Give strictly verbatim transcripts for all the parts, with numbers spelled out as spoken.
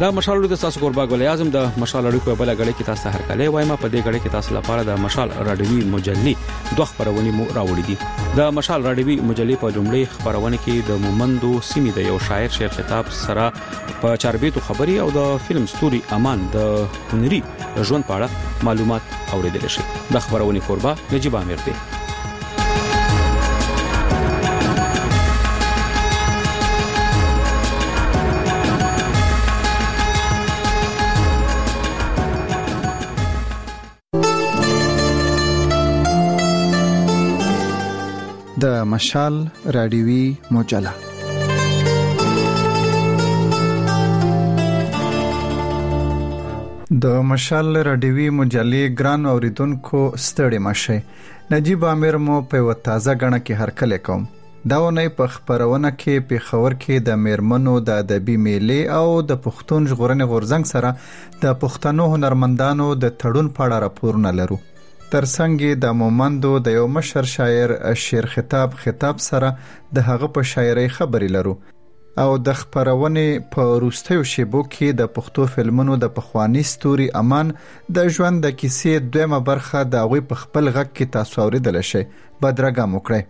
دا مشال اړیکو تاسو قربا ګل اعظم د مشال اړیکو بل غړي کې تاسو هر کله وایم په دې غړي کې تاسو لپاره د مشال رادیوي مجلې دوه خبرونه مو راوړي دي د مشال رادیوي مجلې په لومړی خبرونه کې د مومندو سیمې د یو شاعر شعر خطاب سره په چاربېتو خبري او د فلم ستوري امان د هنري ژوند په اړه معلومات اوریدل شي د خبرونه قربا نجيب امیر دی. د مشال رادیوي مجله د مشال رادیوي مجلې ګران اوریدونکو ستړي مشه. نجيب امیر مو په وتازه غنه کې هر کله کوم دا ونې په خبرونه کې په خبر کې د میرمنو د ادبي میلې او د پښتون ژغورنې غورځنګ سره د پښتنو هنرمندانو د تړون په اړه راپورونه لرو. ترڅنګ د مومندو د یو مشر شاعر شعر خطاب خطاب سره د هغه په شاعرۍ خبرې لرو او د خبرونې په وروستیو شیبو کې د پښتو فلمونو د پخوانی ستوري امان د ژوند د کیسې دویمه برخه د هغوی په خپل غږ کې تاسو اوریدل شئ. بدرګه مو کړئ.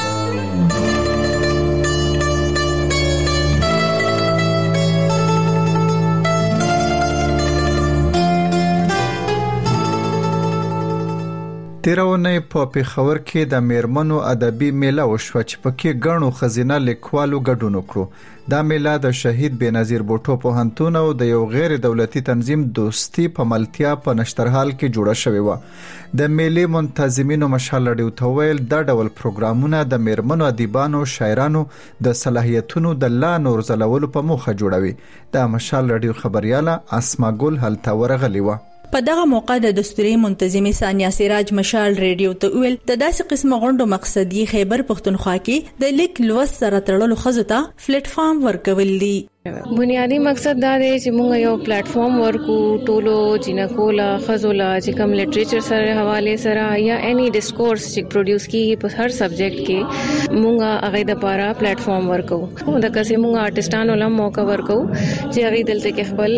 تیرونه په پیښور کې د میرمنو ادبي میله وشوه چې پکې ګڼو خزینه لیکوالو ګډون وکړو. دا میله د شهید بېنظیر بوټو پوهنتون او د یو غیر دولتي تنظیم دوستي په ملتیا په نشترحال کې جوړه شوې و. د میلې منتظمینو مشال رادیو ته ویل دا ډول پروګرامونه د میرمنو ادیبانو شاعرانو د صلاحیتونو د لا نور زلولو په موخه جوړوي. د مشال رادیو خبرياله اسما ګل هلته ورغلی و. په دغه موقع د دستوري منتظمي ثانیه سراج مشال ریډیو ته ویل د داسې قسمه غونډو مقصد یې خیبر پښتونخوا کې د لیک لوست سره تړلو خزته پلیټ فارم ورکول دي. بنیادی مقصد دا دی چې موږ یو پلیټ فارم ورکو ټولو جنکولا خزولا چې کوم لټریچر سره حواله سره یا اني ډیسکورس چې پروډوس کیږي په هر سبجیکټ کې موږ هغه د لپاره پلیټ فارم ورکو. دا کسې موږ آرټستانو لپاره موقع ورکو چې هغه دلته کې خپل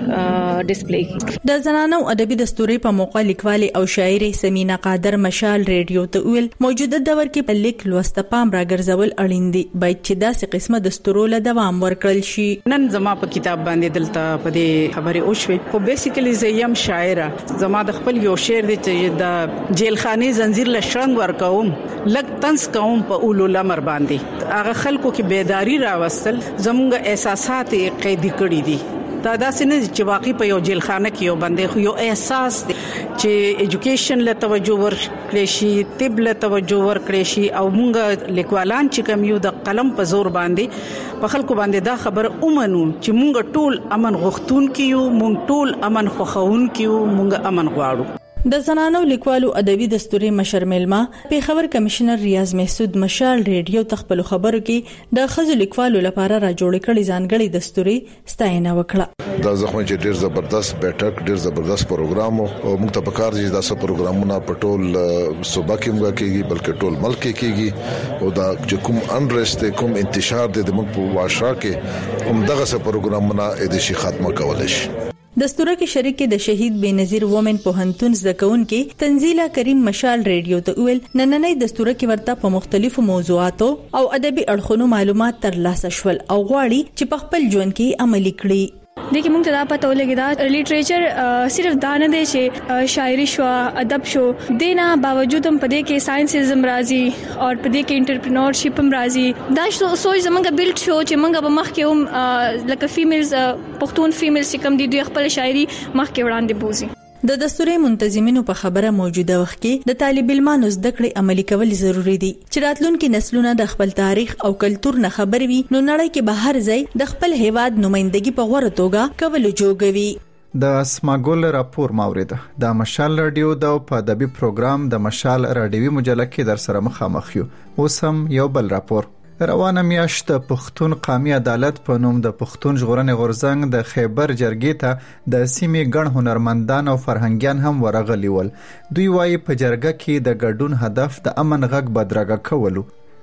آرټ ډیسپلی کړي. د زنانو ادبي دستوري په موقع لیکوالي او شاعري سمینا قادر مشال ریډیو ته ویل موجوده دور کې په لیک لوست پام راګرځول اړین دي باید چې داسې قسمه دستورو له دوام ورکړل شي. نن زما په کتاب باندې دلته په دې خبرې اوښوي خو بیسیکلی زه یم شاعره. زما د خپل یو شعر دی چې د جیلخانه زنجیر له شرنګ ورکوم لګ تنس کوم په اولو لمر باندې هغه خلکو کې بیداری راوستل زموږ احساسات قیدی کړی دي. دا داسې نه چې واقعي په یو جیلخانه کې یو باندې خو یو احساس دی چې ایجوکیشن له توجه ورکړي شي طب له توجه ورکړي شي او موږ لیکوالان چې کوم یو د قلم په زور باندې په خلکو باندې دا خبر اومنو چې موږ ټول امن غوښتون کیو موږ ټول امن خوخون کیو موږ امن غواړو. د زنانو لیکوالو ادبي دستوري مشر ملما پیښور کمشنر ریاض محسود مشال ریډیو تخپل خبرو کې د خزو لیکوالو لپاره را جوړ کړي ځانګړي دستوري ستاینه وکړه. دا زخمه چې ډیر زبردست بیٹک ډیر زبردست پروګرام او موږ ته پکار دي دا سه پروګرامونه په ټول صوبه کې موږ کېږي بلکې ټول ملک کې کېږي او دا چې کوم انرست کوم انتشار د موږ په واشا کې هم دغه سه پروګرامونه د شي ختمه کول شي. دستوره کې شریک د شهید بېنظیر وومن پوهنتون زدهکون کې تنزیلا کریم مشال ریډیو ته ویل نننۍ دستوره کې ورته په مختلفو موضوعاتو او ادبي اړخونو معلومات ترلاسه شول او غواړي چې په خپل ژوند کې عملي کړي. देखिए موږ ته دا پته ولګی دا لټریچر صرف دا نه دی چې شاعري شو ادب شو دینا باوجود هم پدې کې ساينسزم راځي او پدې کې انټرپرینورشپ هم راځي. دا سوچ زمونږ بیلډ شو چې موږ به مخ کې هم لکه فیمیلز پښتون فیمیلز چې کوم دي دوی خپل شاعري مخ کې وړاندې بوزي. د دستوري منتظمینو په خبره موجوده وخت کې د طالب علمانو زده کړې عملي کول ضروری دي چې راتلونکي نسلونه د خپل تاریخ او کلچر نه خبر وي نو نړۍ کې به هر ځای د خپل هیواد نمائندګي په غوړه توګه کول جوړوي. د اسماګل راپور ماورید د مشال رادیو د په ادبي پروګرام د مشال رادیوي مجله کې در سره مخامخ یو. اوس هم یو بل راپور. روانه میاشت د پښتون قومي عدالت په نوم د پښتون ژغورنې غورځنګ د خیبر جرګې ته د سیمې ګڼ هنرمندان او فرهنګیان هم ورغلي ول. دوی وايي په جرګه کې د ګډون هدف د امن غږ بدرګه کولو.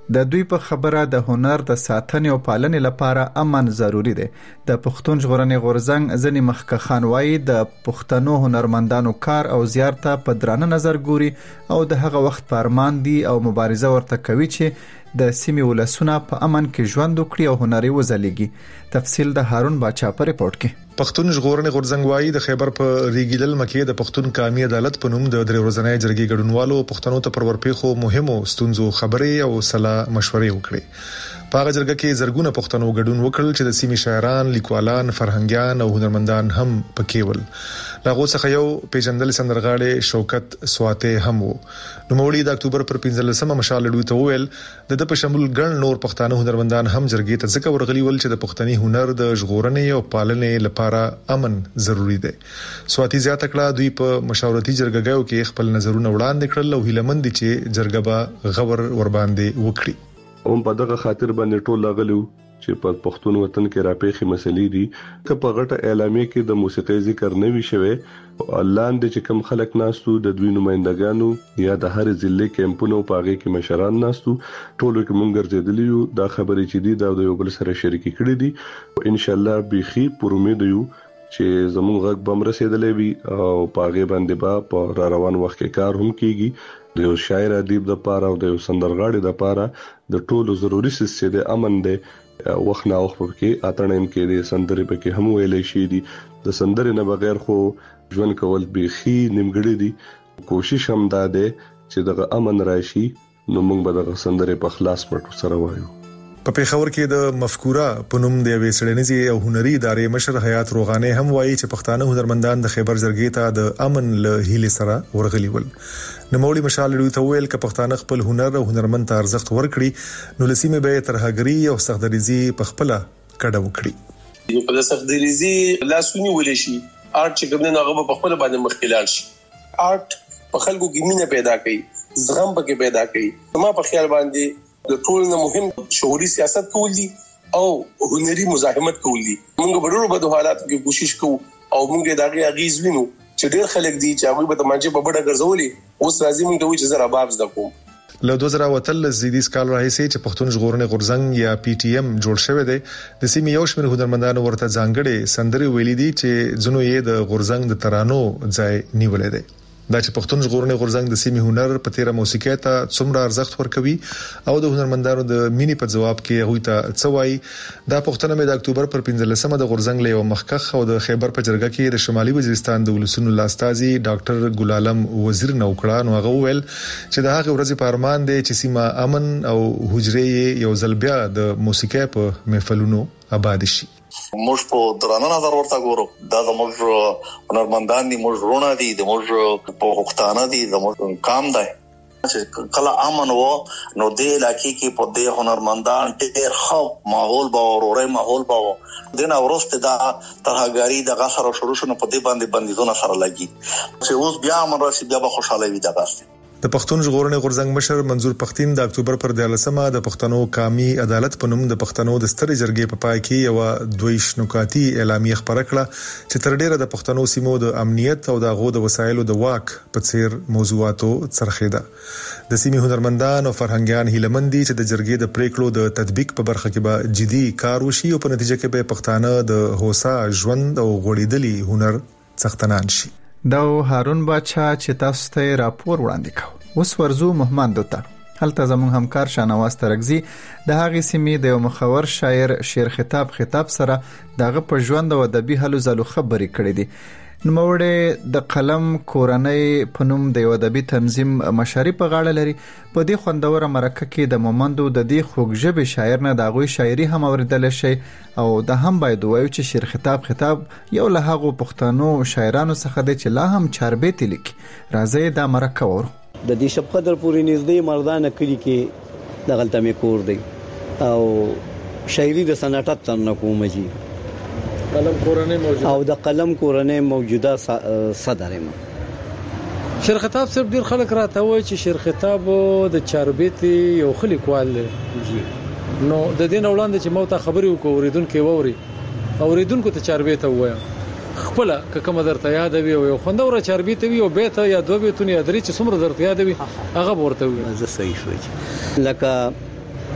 د دوی په خبره د هنر د ساتنې او پالنې لپاره امن ضروری دی. د پښتون ژغورنې غورځنګ ځنی مخکخان وایي د پښتنو هنرمندانو کار او زیار ته په درانه نظر ګوري او د هغه وخت په ارمان دي او مبارزه ورته کوي چې د سیمې ولسونه په امن کې ژوند وکړي او هنري وځلیږي. تفصیل د هارون باچا په ریپورت کې. پښتون ژغورنې غورځنګ وایي د خیبر په ریګیدل مکې د پښتون قومي عدالت په نوم د درې ورځنۍ جرګې ګډونوالو پښتنو ته پر ورپېخو مهمو ستونزو خبرې او صلاح مشورې وکړي. په هغه جرګه کې زرګونه پښتنو ګډون وکړل چې د سیمې شاعران، لیکوالان، فرهنګيان او هنرمندان هم پکې ول. لاغو څخه یو پیژندل سندرغاړي شوکت سواته هم وو. نو مولوی د اکتوبر پر پنځلسمه مشال لډو ته ویل د د په شمول ګڼ نور پښتانه هنرمندان هم جرګې ته ځکه ورغلي ول چې د پښتني هنر د ژغورنې او پالنې لپاره امن ضروری دی. سواتی زیاته کړه دوی په مشاورتي جرګګیو کې خپل نظرونه وړاندې کړل او هیلمند دي چې جرګه به غور ور باندې وکړي. هم په دغه خاطر باندې ټول لاغلو چې په پښتون وطن کې راپېخي مسلې دي که په غټه اعلامیه کې د موسیقي ذکر نه وی شوی لاندې چې کم خلک ناستو د دوی نمائندګانو یا د هر ضلع کیمپونو په هغه کې مشران ناستو ټول کې مونږ ګرځېدلیو دا خبرې چې دي دا د یو بل سره شریک کړي دي او ان شاء الله بيخي پر امید یو چې زموږ غږ بم رسیدلې وي او په هغه باندې با په را روان وخت کې کار هم کیږي. د یو شاعر ادیب د پاره او د یو سندرغاړي د پاره د ټولو ضروري څه د امن دی وخت نه وخت کې اتنم کې د سندرې په کې هم ویلې شي دي د سندرې نه بغیر خو ژوند کول بيخي نیمګړی دي. کوشش هم دا ده چې دغه امن راشي نو موږ به دغه سندرې په خلاص پټو سره وایو. په پیښور کې د مفکوره پونم د وې سړنیزي او هنري ادارې مشر حیات روغانه هم وایي چې پښتانه هنرمندان د خیبر جرګې ته د امن له هیلې سره ورغلي ول. نو مولوی مشال لوي ته ویل ک پښتانه خپل هنر او هنرمند ته ارزښت ورکړي نو لسیمه به ترهګری او سختدریزي په خپل کډه وکړي. یو په سختدریزي لاسونی ولې شي آرټ چې کوم نه هغه په خپل باندې مخکلال شي. آرټ په خلکو کې مینه پیدا کوي، زغم پکې پیدا کوي. ما په خیال باندې د ټول نه مهم شعوري سیاست کول دي او هنري مزاحمت کول دي. موږ په ډېرو بدو حالاتو کې کوشش کوو او موږ دغه اغیز وینو چې ډېر خلک دي چې هغه به تمانچه په بڑا ګرځولي اوس راځي موږ ته چې زرا باب زده کوم. له دوه زره وتل زیدي سکال راهیسي چې پښتون ژغورنې غورځنګ یا پی ټی ایم جوړ شوی دی د سیمې یو شمېر هنرمندانو ورته ځانګړي سندري ویلي دي چې ځنو یې د غورځنګ د ترانو ځای نیولې دي. دا چې پښتون ژغورنې غورځنګ د سیمې هنر په تیره موسیقي ته څومره ارزښت ورکوي او د هنرمندانو د مینی په جواب کې هغه ته څوای دا پښتنه مې د اکتوبر پر پنځلسمه د غورځنګ له مخکخ او د خیبر په جرګه کې د شمالي وزیرستان د ولسونو لاستازي ډاکټر ګلالم وزیر نوکړه نو هغه ویل چې د هغه ورځې په ارمان دی چې سیمه امن او حجرې یو ځل بیا د موسیقي په محفلونو آباد شي. موږ په درانه نظر ورته ګورو دا د موږ هنرمندان دي موږ رونه دي د موږ په وختانه دي د موږ کام دی چې کله امن وو نو د علاقې کې په دې هنرمندان ډېر ښه ماحول به اوروري ماحول به دنه ورسته دا ترهګاری د غسر او شروع شنو په دې باندې بندیزونه سره لګي چې اوس بیا امن راشي بیا به خوشاله وي دغه. د پښتون ژغورنې غورځنګ مشر منظور پښتين د اکتوبر پر دیارلسمه د پښتنو قومي عدالت په نوم د پښتنو د سترې جرګې په پای کې یو دویش نکاتی اعلامیه خبره کړه چې تر ډیره د پښتنو سیمو د امنیت او د غو د وسایلو د واک په څیر موضوعاتو څرخیده. د سیمې هنرمندان او فرهنګيان هیلمندي چې د جرګې د پریکړو د تطبیق په برخه کې به جدي کار وشي او په نتیجه کې به پښتانه د هوسا ژوند او غوړېدلي هنر څښتنان شي. دا هارون باچا چې تاسو ته راپور وړاندې کاوه. اوس ورزو محمد دوته هلته زموږ همکار شانواز ترغزي د هغې سیمې د یو مخور شاعر شیر خطاب خطاب سره دغه په ژوند او ادبي هلو ځلو خبرې کړې دي. نوموړی د قلم کورنۍ په نوم د یو ادبي تنظیم مشري په غاړه لري. په دې خوندوره مرکه کې د مومندو د دې خوږژبې شاعر نه د هغوی شاعري هم اوریدلی شي او د هم باید وایو چې شیر خطاب خطاب یو له هغو پښتنو شاعرانو څخه دی چې لا هم چاربیتې لیکي. راځئ دا مرکه وورو. د دې شپ قدر پوری نږدې مردانه کلی کې د غلطه می کور دی او شاعري د سنټات تن کوم جی قلم کورنۍ موجوده او د قلم کورنۍ موجوده صدرم. شیر خطاب صرف ډیر خلک راته وایي چې شیر خطاب د چاربیت یو خلیق وال جی نو د دین وړاندې چې مو ته خبرې وکړو اوریدونکو ووري اوریدونکو ته چاربیت وایم خپل کوم درته یاد وي او خوندوره چاربیت وي او به ته یا دوه بیتونه درې چې څومره درته یاد وي هغه ورته وي. زه صحیح شوی لکه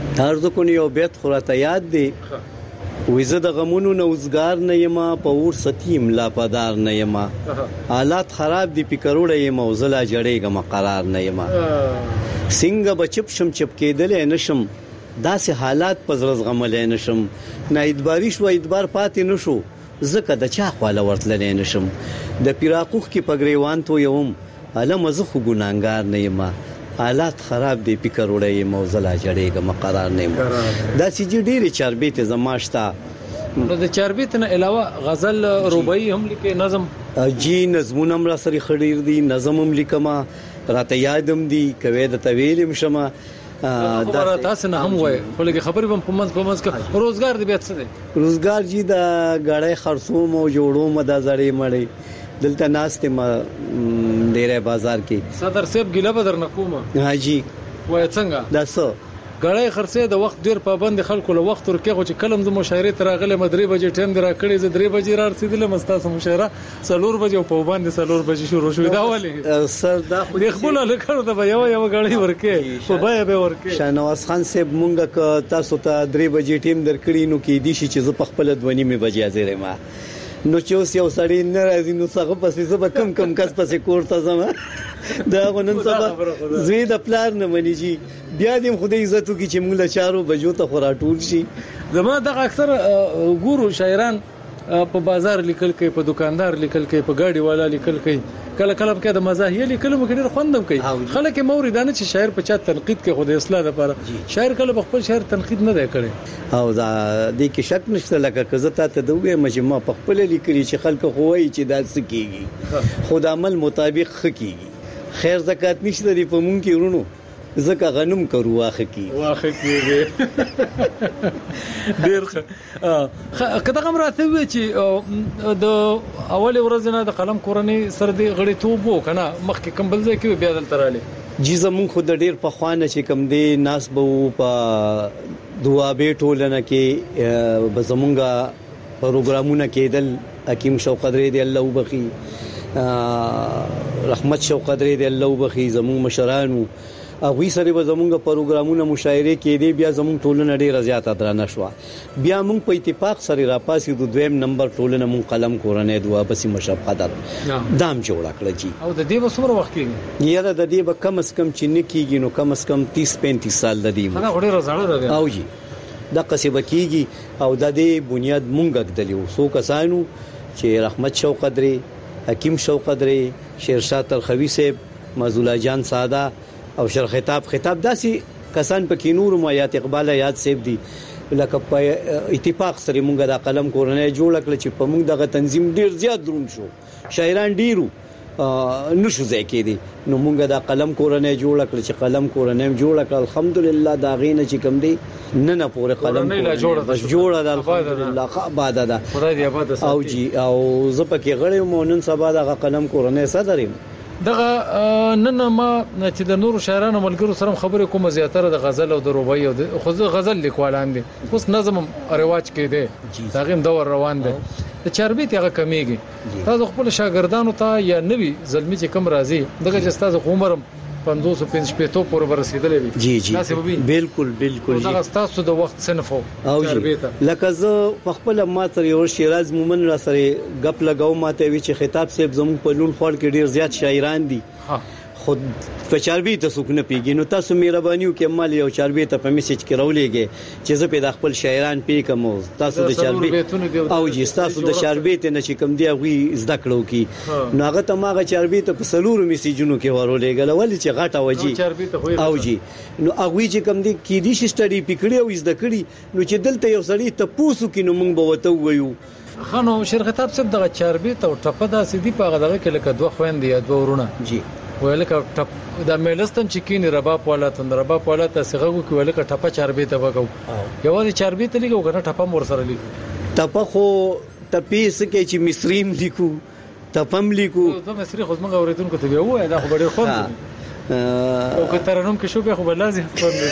تاسو کو یو بیت خراته یاد دی وېزه د غمونو نوزګار نه یما په ور ستیم لا پدار نه یما حالات خراب دي پکروړې یما وزلا جړېګه مقرار نه یما څنګه بچپ شم چپ کېدل نشم داسې حالات پزرز غمل نشم نه ادباري شو ادبار پاتې نشو زکه د چا خواله ورتل نشم د پیراقوخ کې پګریوان تو یوم علم زه خو ګناګار نه یما حالات خراب دي پکروړې موزلا جړېګه مقرار نه یم دا چې ډېری چاربیت زماشتا نو د چاربیت نه علاوه غزل رباعي هم لیکي نظم جی نظمونه هم را سره خډیر دي نظم هم لیکما راته یادم دي کوي د طویل مشما دا تاسو نه هم وای خو لکه خبرې هم په منځ په منځ کې روزګار دی بیت څه دی روزګار جی دا غړې خرڅوم او جوړوم د زړې مړې دلته ناشته ما ډیره بازار کې صدر صاحب ګیله بدر نکوم حاجی وای څنګه دا څه غړې خرڅې د وخت ډیر پابند خلکو له وخت ورکه خو چې کلم د مشاعره تراغله مدري بجې ټیم درا کړی ز درې بجې را رسیدله مستاسو مشاعره سلور بجې او په باندې سلور بجې شروع شوې دا ولې سر دا خو د خپل لکړو د یو یو غړې ورکه په بای به ورکه شاهنواز خان صاحب مونږه ک تاسو ته درې بجې ټیم درکړی نو کې دي چې ز په خپل دونی می بجې حاضر ما نو چې اوس یو سړی ناراضي نو څنګه پسې زه به کم کم کس پسې کوړته زما دا غنن سبا زوی د پلار نه منی جی بیا دې خدای عزت کی چې موږ له چارو بجو ته خورا ټول شي زما د اکثر ګورو شاعران په بازار لیکل کوي په دکاندار لیکل کوي په گاډي والا لیکل کوي کله کله په د مزاحیه لیکل مو کډیر خوندم کوي خلک موریدانه چې شاعر په چا تنقید کوي خو د اصلاح لپاره شاعر کله خپل شاعر تنقید نه دی کړی او دا د کې شک نشته لکه کزه ته دوی مجمع په خپل لیکلي چې خلک خووي چې دا سکیږي خود عمل مطابق خکېږي خیر زکات نشته دی په مونږ کې ورونو زکه غنم کرو واخه کی واخه کیږي ډیر ښه کله کوم راته وی چې د اول ورځ نه د قلم کورنۍ سر دی غړي توبو کنه مخکې کم بل ځای کې بیا دل تراله جی زمون خود ډیر په خوانه چې کم دی ناس بو په دعا به ټولنه کې بزمونګه پروګرامونه کېدل حکیم شوق قدرې دی الله وبخي رحمت شوق قدرې دی الله وبخي زمون مشرانو اغوی سره به زمونږ پروګرامونه مشاعره کې دی بیا زمونږ ټولنه ډیره زیاته درنه شو بیا مونږ په اتفاق سره را پاسې د دویم نمبر ټولنه مونږ قلم کورنۍ دوا بسې مشرف قدر دام جوړ کړل جی او د دې وسمره وخت کې یاره د دې به کم اس کم چې نکیږي نو کم اس کم تیس پینتیس سال د دې دا ډیره زړه ده او جی د قصبه کیږي او د دې بنیاد مونږ غدلیو سو کسانو چې رحمت شوق قدرې حکیم شوق قدرې شیرشاه ترخوی صاحب مزولا جان ساده او شر خطاب خطاب داسي کسان په کینور مایات اقبال یاد سیب دي لکه په اتفاق سره مونږ د قلم کورنۍ جوړ کړل چې په مونږ دغه تنظیم ډیر زیات درون شو شاعران ډیرو نشو ځای کې دي نو مونږ د قلم کورنۍ جوړ کړل چې قلم کورنۍ جوړ کړل الحمدلله دا غینه چې کم دي نه نه پورې قلم جوړه د الحمدلله آباد ده خدای دې آباد او جی او زپکه غړې مونږ سبا د قلم کورنۍ صدریم دغه نن ما چې د نورو شاعرانو ملګرو سره خبرې کوم زیاتره د غزل او د رباعي او د خو غزل لیکوالان دي اوس نظم رواج کې دي داغه دور روان دي د چاربیت هغه کمیږي تاسو خپل شاګردانو ته یا نوی زلمی چې کم راځي دغه چې تاسو عمرم پنځوس پنځه پور ورسېدلې وي جی جی بالکل بالکل دا تاسو د وخت صنفو او جی لکه زه په خپل ماته یو شیراز مومن را سره غپ لګاو ماته وی چې خطاب صاحب زمون په لون خور کې ډیر زیات شاعران دي خود په چاربي ته سکونه پیږي نو تاسو مهرباني وکړئ مال یو چاربي ته په میسج کې راولېږئ چې زه په د خپل شاعران پې کوم تاسو د چاربي او جی تاسو د چاربي ته نشي کوم دی غوي زده کړو کی نو هغه ته ماغه چاربي ته په سلور میسجونو کې ورولېګل ولې چې غټه وږي او جی نو هغه چې کوم دی کې دي سټډي پکړي او زده کړي نو چې دلته یو سړی ته پوسو کې نو موږ به وته وایو خانو شیخ خطاب صاحب دغه چاربي ته ټپه دا سیدی په هغه کې لکه دوه خويندې یا دوه ورونه جی ولکه ټپ د میلستم چې کینی رباب والا تند رباب والا تاسغه کو ولکه ټپه چاربي ته وګو یو د چاربي ته لګو کنه ټپه مور سره لیکو ټپه خو ټپیس کې چې مصریم لیکو ټپم لیکو د مصری خو موږ اوریدونکو ته وایو دا خو ډېر خوند او که ترنم کې شو به خو بلازي خوند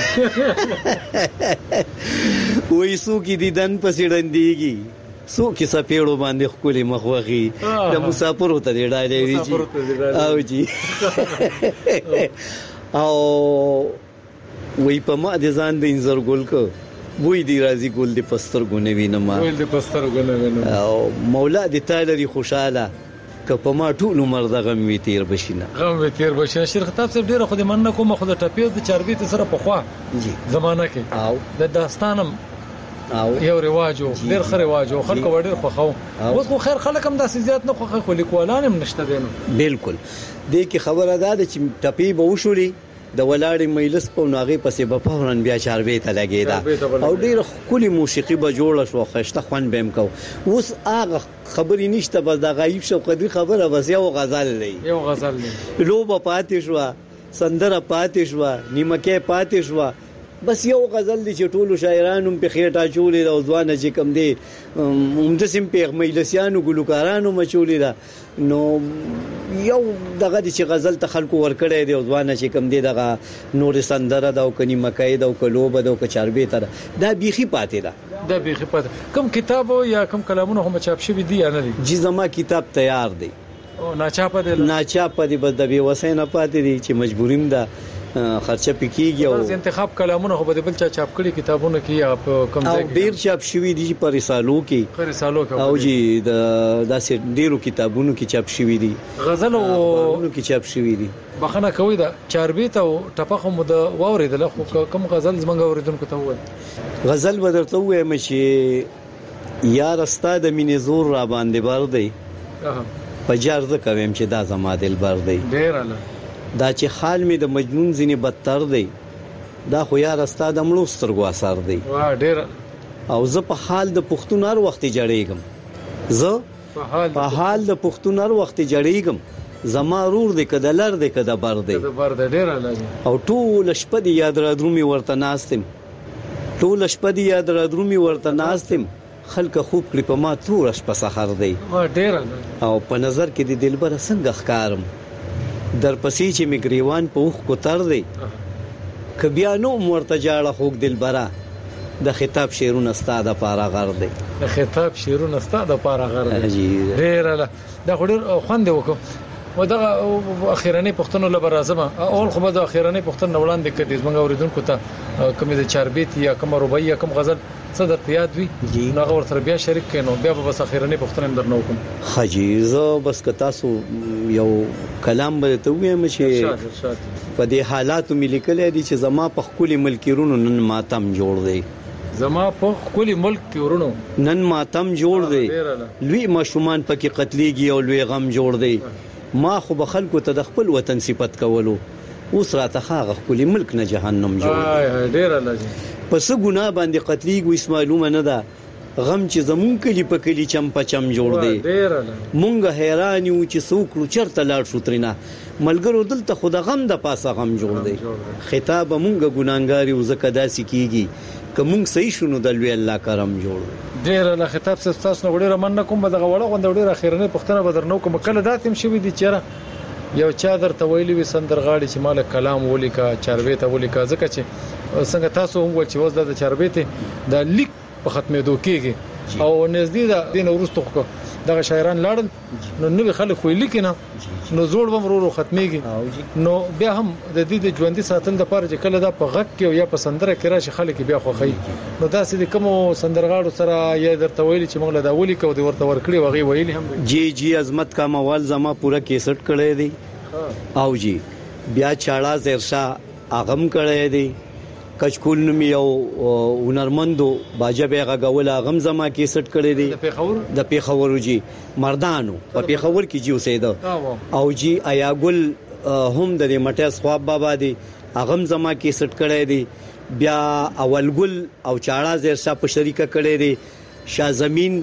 وې سو کې دیدن پسیډندېږي سو کې سپېړو باندې خولي مخوغي د مسافر ته دی ډایلې وی او جی او وای په ما د ځان د انځر ګل کو وای دی راضي ګل د پستر ګونه وینم وای د پستر ګونه وینم او مولا د تالری خوشاله که په ما ټول عمر د غم وی تیر بشینه غم وی تیر بشینه. شیخ خطاب صاحب ډیره خو د مننه کوم خو د ټپیو د چاربیت سره په خوا جی زمانہ کې او د داستانم او یو رواجو ډیر خره رواجو خلکو وړ خو خو اوس خو خیر خلک هم داسې زیات نه خو خو لیکوالان هم نشته دین. بالکل دې کې خبره ده چې ټپی به وشولي د ولاړې مجلس په ناغي پسې په فورن بیا چاربې ته لګیدا او ډیر کلی موسیقي به جوړه شو خشته خوان بهم کو. اوس هغه خبرې نشته بس د غایب شو قدرې خبره بس یو غزل دی یو غزل دی لوبه پاتې شو سندره پاتې شو نیمکه پاتې شو بس یو غزل دی چې ټولو شاعرانو په خېټه چولې او ځوانه چې کم دی عمده سیم په مجلسیانو ګلوکارانو مچولې دا نو یو دغه چې غزل ته خلکو ورکړې دی او ځوانه چې کم دی دغه نور سندره دا او کني مکای دا او کلوب دا او کچاربې تر دا بيخي پاتې ده دا بيخي پاتې کوم کتاب یا کوم کلامونه هم چاپ شوی دی یا نه دی؟ جی زما کتاب تیار دی او ناچاپ دی ناچاپ دی بس د بي وسینه پاتې دی چې مجبوریم ده خرچه پکېږي او انتخاب کلامونه خو به بل چا چاپ کړي کتابونه کې یا کم ځای کې ډیر چاپ شوی دي په رسالو کې په رسالو کې او جی د داسې ډیرو کتابونو کې چاپ شوی دي غزل او کې چاپ شوی دي. بخنه کوي دا چاربیت او ټپخه مو د واوریدل خو کوم غزل زمنګ اوریدونکو ته وای غزل بدرته وایم چې یا رستا د مینې زور را باندې بار دی په جارزه کوم چې دا زما دل بار دی ډیر اله دا چې حال می د مجنون زینې بدتر دی دا خو یا رستا د مړو سترګو اثر دی واه ډیر او زه په حال د پښتون هر وخت جړېږم زه په حال د پښتون هر وخت جړېږم زما رور دی کده لر دی کده بر دی کده بر دی ډیر لږ او ټول شپه دی یاد را درومي ورته ناستم ټول شپه دی یاد را درومي ورته ناستم خلک خوب کړي په ما تور شپه سحر دی واه ډیر او په نظر کې دی دلبر څنګه ښکارم در پسې چې میګریوان په اوخ کو تر دی کبیا نو مرته جاړه خوګ دلبره د خطاب شعرونه استاد پاره غر دی د خطاب شعرونه استاد پاره غر دی ډیر له دا خډر خوند وکم و دا اخیرنی پښتنو لپاره راځم اول خو به د اخیرنی پښتنو وړاندې کړي زمونږ اوریدونکو ته کومې د چاربیت یا کوم رباعي یا کوم غزل صدر یاد وی نو غور تر بیا شریک کینو بیا به بس اخیرنی پښتنو هم درنو کوم خجیزه بس که تاسو یو کلام به ته وایم چې په دې حالاتو ملي کله دي چې زما په خولي ملکیرونو نن ماتم جوړ دی زما په خولي ملک کیورونو نن ماتم جوړ دی لوی مشومان پکې قتلېږي او لوی غم جوړ دی ما خو به خلکو ته د خپل وطن صفت کولو اوس راته خاغه خولي ملک نه جهنم جوړ ډیر الله پس ګناه باندې قتلېږي اس معلومه نه ده غم چې زمون کلی په کلی چم په چم جوړ دی مونږه حیران یو چې څوک چرته لاړ شو ترنه ملګرو دلته خود غم د پاسه غم جوړ دی خطاب مونږه ګناګاری او زکه داسي کیږي که مونږ صحیح شونو د لوی الله کرم جوړ ډیر له خطاب څخه تاسو نو ډیر من کوم دغه وړه غونډه ډیر اخیرنه پښتنه بدرنو کوم کله داتم شوی دي چیرې یو چا درته ویلی وي سندرغاړي چې مال کلام ولیکا چاربیته ولیکا ځکه چې څنګه تاسو هم ول چې وځ د چاربیته د لیک په ختمېدو کېږي او نږدې د دین ورستو دغه شاعران لاړل نو نو خلک خو لیکنه نو زوړ ومرورو ختميږي نو بیا هم د دې د ژوندۍ ساتل د پاره چې کله دا په غک کې یا په سندره کې راشي خلک بیا خوخی نو دا سې کوم سندرغاړو سره یا درته ویلي چې موږ له دا ولي کو د ورته ورکړي وغي ویلي هم جی جی عظمت کا موال زما پورا کیسټ کړی دی او جی بیا چاړه زرشا اغم کړی دی کچکول نوم یو هنرمندو باجه بیغه غول غم زما کې سټ کړی دی د پیښور د پیښور جی مردانو په پیښور کې جی اوسېده او جی ایاګل هم د مټه خواب بابا دی غم زما کې سټ کړی دی بیا اولګل او چاړه زیر صاحب په شریکه کړی دی شاه زمین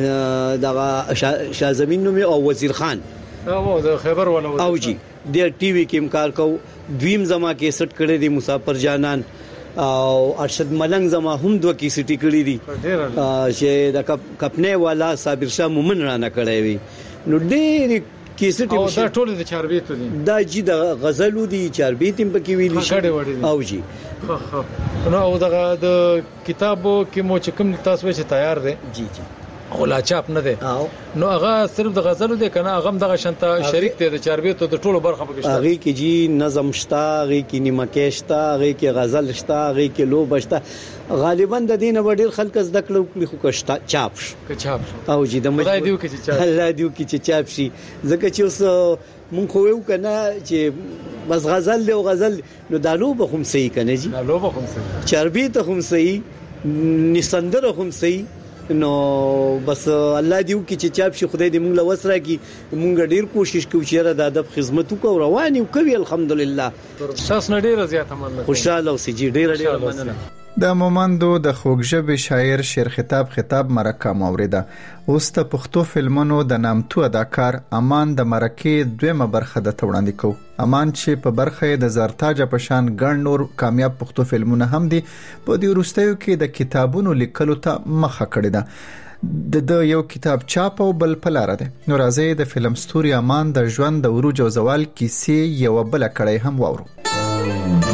دغه شاه زمین نوم او وزیر خان او د خیبر ولا او جی د ټي وي کې کار کو دویم زما کې سټ کړی دی مسافر جانان او ارشد ملنګ زما هم دوه کې سټی کړی دي چې د کپنه والا صابر شاه مومن را نه کړی وي نو ډېر کې سټی او دا ټول د چاربیت دي دا جی د غزلو دي چاربیت هم پکې ویل شي او جی نو او دغه د کتابو کې مو چې کوم تاسو چې تیار دي جی جی او لا چاپ نه دی نو هغه صرف د غزلو دی کنه هغه دغه شنته شریک دی د چاربیتو د ټولو برخه پکې شته هغه کې جی نظم شته هغه کې نیمه شته هغه کې غزل شته هغه کې لوب شته غالبا د دینه وړل خلک زده کړو خو کښتا چاپ شو چاپ شو او جی د مجبور دیو کې چې چاپ الله دیو کې چې چاپ شي ځکه چې اوس مونږ خو یو کنه چې بس غزل له غزل نو دالو به هم صحیح کنه جی دالو به هم صحیح چاربیت هم صحیح نسندر هم صحیح نو بس الله دیو کې چې چاپ شي خدای دې مونږ له وسره کې مونږ ډیر کوشش کوو چې د ادب خدمت وکړو رواني کوي الحمدلله شخص نه ډیر زیات مننه خوشاله او سجی ډیر ډیر مننه د مومندو د خوږژبې شاعر شیر خطاب خطاب مرکه موریده اوس ته پښتو فلمونو د نامتو اداکار امان د مرکه دویمه برخه د توړاندې کو امان چې په برخه د زرتاج په شان ګڼ نور کامیاب پښتو فلمونه هم دي په دې وروستیو کې د کتابونو لیکلو ته مخه کړې ده د یو کتاب چاپ او بل پلاره ده نو راځي د فلم ستوري امان د ژوند د عروج او زوال کیسې یو بل کړي هم وورو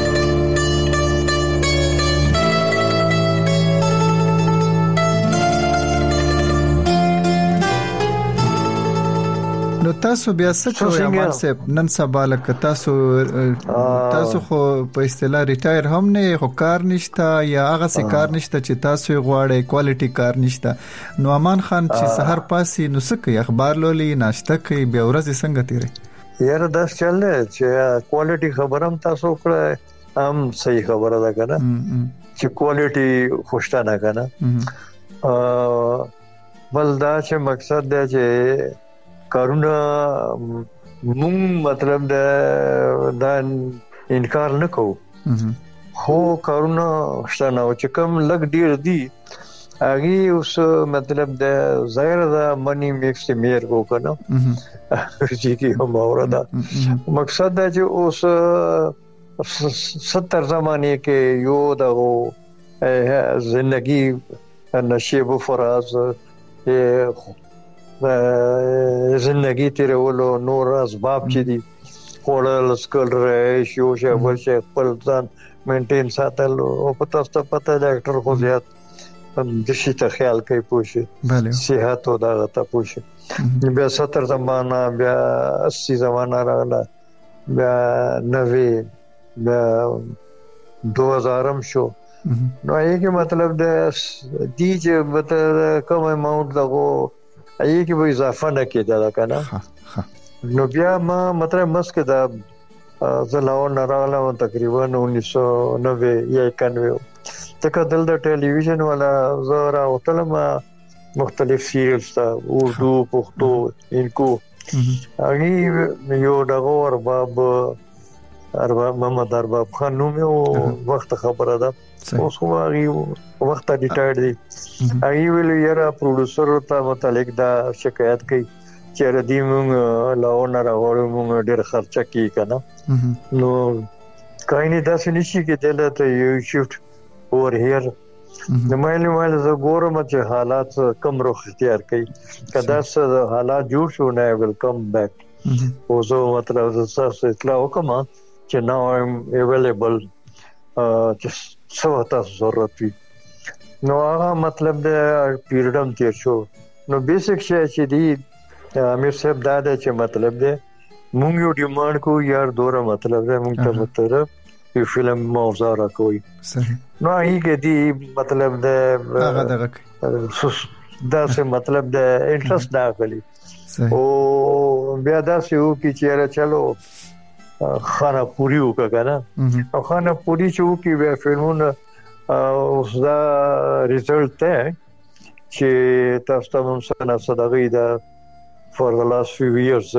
نو تاسو بیا څه کوئ امان صاحب نن سبا لکه تاسو تاسو خو په اصطلاح ریټایر هم نه خو کار نشته یا هغه څه کار نشته چې تاسو غواړئ کوالټي کار نشته نو امان خان چې سحر پاسي نو څه کوي اخبار لولي ناشته کوي بیا ورځ څنګه تیري یاره دا چل چې کوالټي خبرم تاسو کړه هم صحیح خبره ده کنه چې کوالټي خوشتانه کنه بل دا چې مقصد دی چې کارونه مونږ مطلب دا دا انکار نه کوو خو کارونه شته نو چې کوم لګ ډیر دي هغه اوس مطلب دا ظاهر دا منی میکس میر کو کنه چې کی هم اوردا مقصد دا چې اوس ستر زمانه کې یو دغه زندگی نشیب فراز زندگی تیرولو نور اسباب چې دي خورل سکل رهش یو شی بل شی خپل ځان مینټین ساتل او په تاسو ته پته ده ډاکټر خو زیات د شي ته خیال کوي پوښي صحت او دا ته پوښي بیا ستر زمانہ بیا اسی زمانہ راغله بیا نوي بیا دو هزارم شو نو یې کې مطلب د دي چې مطلب کوم اماونت دغه ایه کې به اضافه نه کېده کنه نو بیا ما مطلب مسکه دا زلاو نراله تقریبا انیس سو نوے یا اکانوے تک دل د ټلویزیون ولا زورا او تلما مختلف سیریلز تا اردو پښتو انکو هغه یو دغه ارباب ارباب محمد ارباب خان نو مې وخت خبره ده اوس خو هغه وخت ډیټایډ دی هغه ویل یاره پروډوسر ته متعلق دا شکایت کوي چې ردی مونږ لاو نه راوړو مونږ ډېر خرچه کوي کنه نو کاینه دا سنشي کې دلته یو شفت اور هیر د مایل مایل زه ګورم چې حالات کم روخ اختیار کوي کدا څه حالات جوړ شو نه ویلکم بیک او زه مطلب تاسو اطلاع وکم چې نو ایم اویلیبل چې څه تاسو ضرورت وي نو هغه مطلب د پیریډم تیر شو نو بیسیک شی چې دی امیر صاحب دا د چې مطلب دی مونږ یو ډیماند کو یار دوره مطلب دی مونږ ته مطلب یو فلم موضوع را کوي صحیح نو هغه کې دی مطلب د هغه دغه دا څه مطلب د انټرست داخلي او بیا دا څه یو کې چې چلو خانه پوری وکړه او خانه پوری چې وکي بیا فلمونه اوس دا ریزلټ ته چې تاسو ته هم سره صدقې دا for the last few years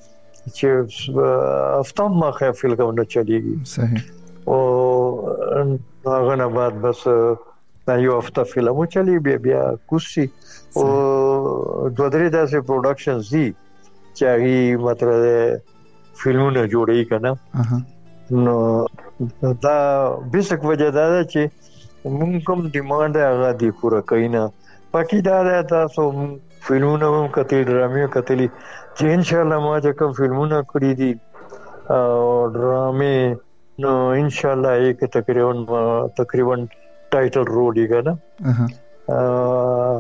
چې افتم ما خیا فلمونه چلیږي صحیح او هغه نه بعد بس دا یو افته فلمو چلی بیا بیا کوشي او دوه درې داسې پروډکشنز دي چې هغه مطلب فلمونه جوړي کنه نو دا بیسک وجه دا ده چې موږ کوم ډیماند هغه دی پوره کینا پکې دا ده تاسو فلمونه هم کتل ډرامې کتلې چې ان شاء الله ما چې کوم فلمونه کړی دي او ډرامې نو ان شاء الله یې تقریبا تقریبا ټایټل رول یې کنه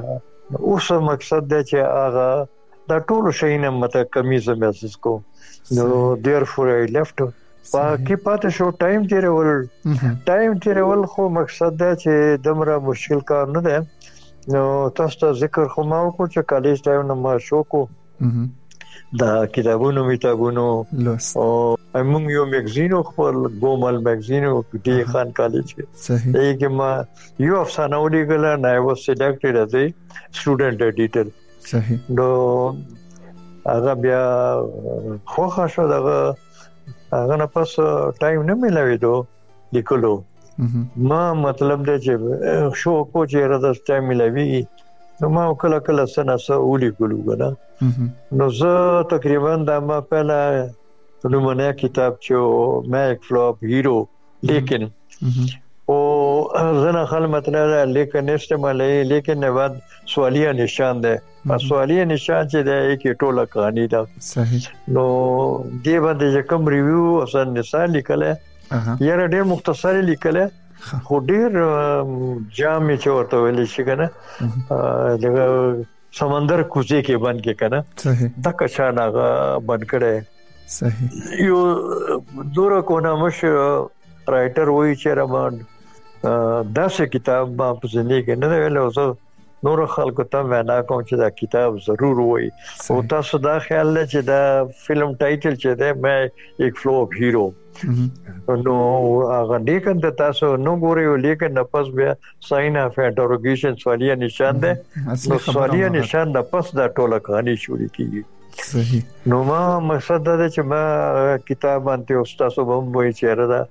اوس مقصد دی چې هغه دا ټول شي نه مته کمیزه محسوس کو نو therefore I left باقي پاتې شو ټایم تیرول ټایم تیرول خو مقصد دا چې دمره مشکل کار نه دی نو تاسو ته ذکر خو ما وکړ چې کالج ټایم نه ما شو کو دا کتابونو میتابونو او موږ یو میگزینو خپل ګومل میگزینو ډي خان کالج کې صحیح دی چې ما یو افسانه ولیکل and I was selected as a student editor صحیح نو هغه بیا خو خاصه دغه هغه نه پس ټایم نه ملوي دو لیکلو ما مطلب دی چې شو کو چې راځه ټایم ملوي نو ما کله کله سنه سو ولیکلو غنا نو زه تقریبا دا ما پهلا نو منه کتاب چې ما ایک فلوپ هیرو لیکن او زنه خل مطلب لیکن استعمالي لیکن نه بعد سوالیه نشان ده سوالیه نشان چې ده کې ټوله کہانی ده صحیح نو دی باندې کوم ریویو اصل نشان لیکله یاره ډېر مختصر لیکله خو ډېر جامع چورته ویل شي کنه دغه سمندر کوزه کې بن کې کنه صحیح د کښانه بن کړي صحیح یو دورا کو نامش رائټر وای چې رمان داسې کتاب ما په ځنې کې نه ویل اوس نور خلکو ته وینا کوم چې دا کتاب ضرور وای او تاسو دا خیال لرئ چې دا فلم ټایټل چې ده مې ایک فلوپ هیرو نو هغه لیکن د تاسو نو ګوري لیکن نه پس بیا ساين اف انټروګیشن سوالیه نشان ده نو سوالیه نشان د پس دا ټوله کہانی شروع کیږي صحیح نو ما مقصد دا چې ما کتاب باندې استاد وبم وای چې را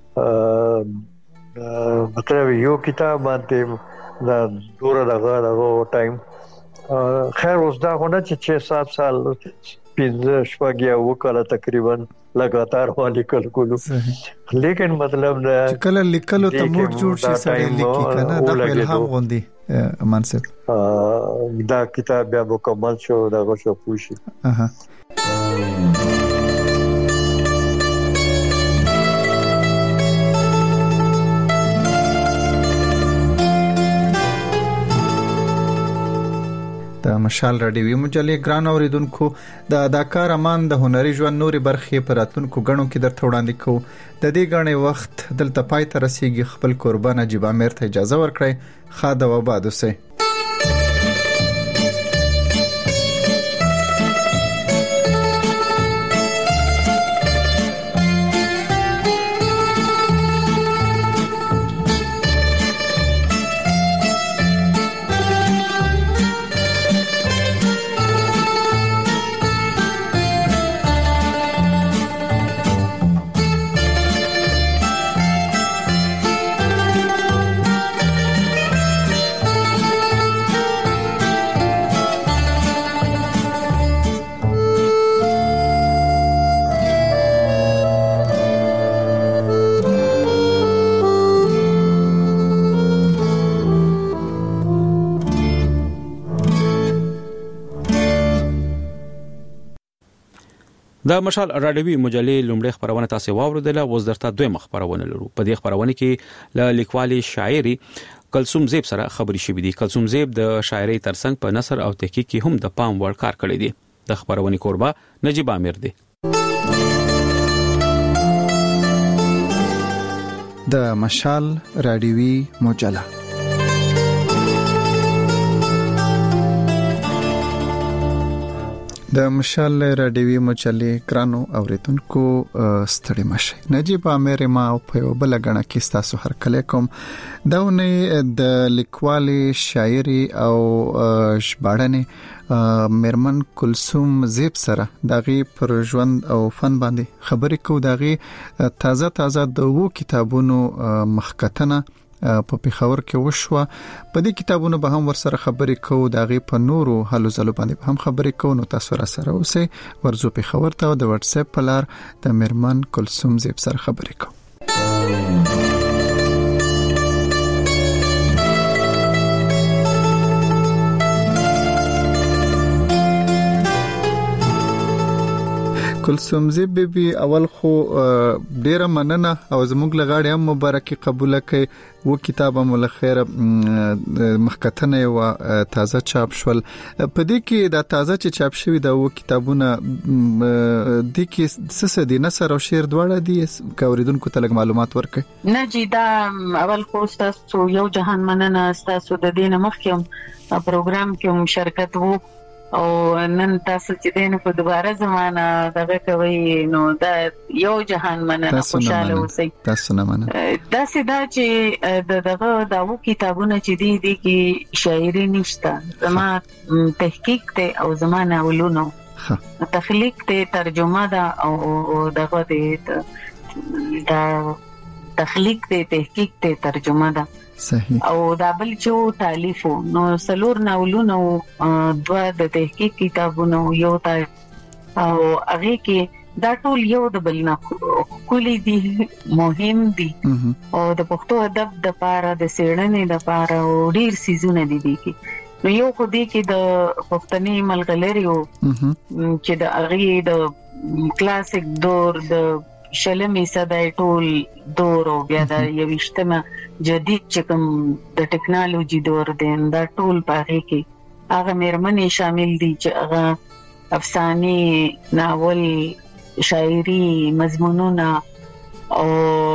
مطلب یو کتاب باندې دا دورا دغه دغه ټایم خیر اوس دا غونه چې شش سات سال پنځه شپږ وکاله تقریبا لګاتار والیکل کولو لیکن مطلب دا کله لیکلو ته موډ جوړ شي سره لیکي کنه دا الهام غوندي منصب دا کتاب بیا مکمل شو دا شو پوښي اها د مشال رادیوي مجلې ګران اوریدونکو د اداکار امان د هنري ژوند نوري برخې پراتونکو غنو کې درته وړاندې کوو د دې غاڼې وخت دلته پای ته رسیدي خپل قربان عجیب امیر ته اجازه ورکړئ خاده و باد اوسئ د مشال رادیوي مجلې لومړی خبرونه تاسو واوریدله اوس درته دویمه خبرونه لرو په دې خبرونه کې ل لیکوالي شاعري کلثوم زیب سره خبري شوې دي کلثوم زیب د شاعري ترڅنګ په نثر او تحقیق کې هم د پام وړ کار کړی دی د خبرونه کوربه نجيب امیر دی د مشال رادیوي مجله د مشال رادیوي مجلې ګرانو اوریدونکو ستړي مشه نجيب امیر ما په بل غنا کې تاسو هر کله کوم داونه د لیکوالي شاعري او ژباړنې مرمن کلثوم زیب سره دغه پر ژوند او فن باندې خبرې کو دغه تازه تازه د وو کتابونو مخکتنه په پیښور کې وشوه په دې کتابونو به هم ورسره خبرې کوو دغه په نورو حلو زلو باندې هم خبرې کوو نو تاسو را سره اوسئ ورزو پیښور ته د واتس اپ په لار د مرمن کلثوم زیب سره خبرې کوو کلثوم زی بیبي اول خو ډیره مننه او زموږ لغاړي هم مبارکي قبول کړي و کتاب مول خیر مخکتنه او تازه چاپ شول په دې کې دا تازه چې چاپ شوی دا و کتابونه د کې څه دي نثر او شعر دواړه دي کوریدونکو ته لږ معلومات ورکړي نه جی دا اول خو تاسو یو جهان مننه تاسو د دین مخکوم پروګرام کې شرکت وو او نن تاسو چې دین په دوباره زمانہ دغه کوي نو دا یو جهان مننه خوشاله اوسئ تاسو نه مننه دا سدا چې دغه داو کتابونه چې دي دي کې شاعري نشته زما تحقیق ته او زمانہ ولونو تخلیق ته ترجمه دا او دغه ته دا تخلیق ته تحقیق ته ترجمه دا صحیح او دا بل چې تالیفو نو سلور ناولونو دوا د تحقیق کتابونو یو تا او هغه کې دا ټول یو د بل نه کلی دي مهم دي او د پښتو ادب د پاره د سیړنې د پاره ډیر سيزونه دي دي نو یو خو دې کې د پښتني ملګریو چې د هغه د کلاسیک دور د شلمي صدای ټول دور او بیا د یوشتمه جدید چې کوم د ټیکنالوژي دور دی دا ټول پاره کې هغه مېرمنې شامل دي چې هغه افسانې ناول شاعري مضمونونه او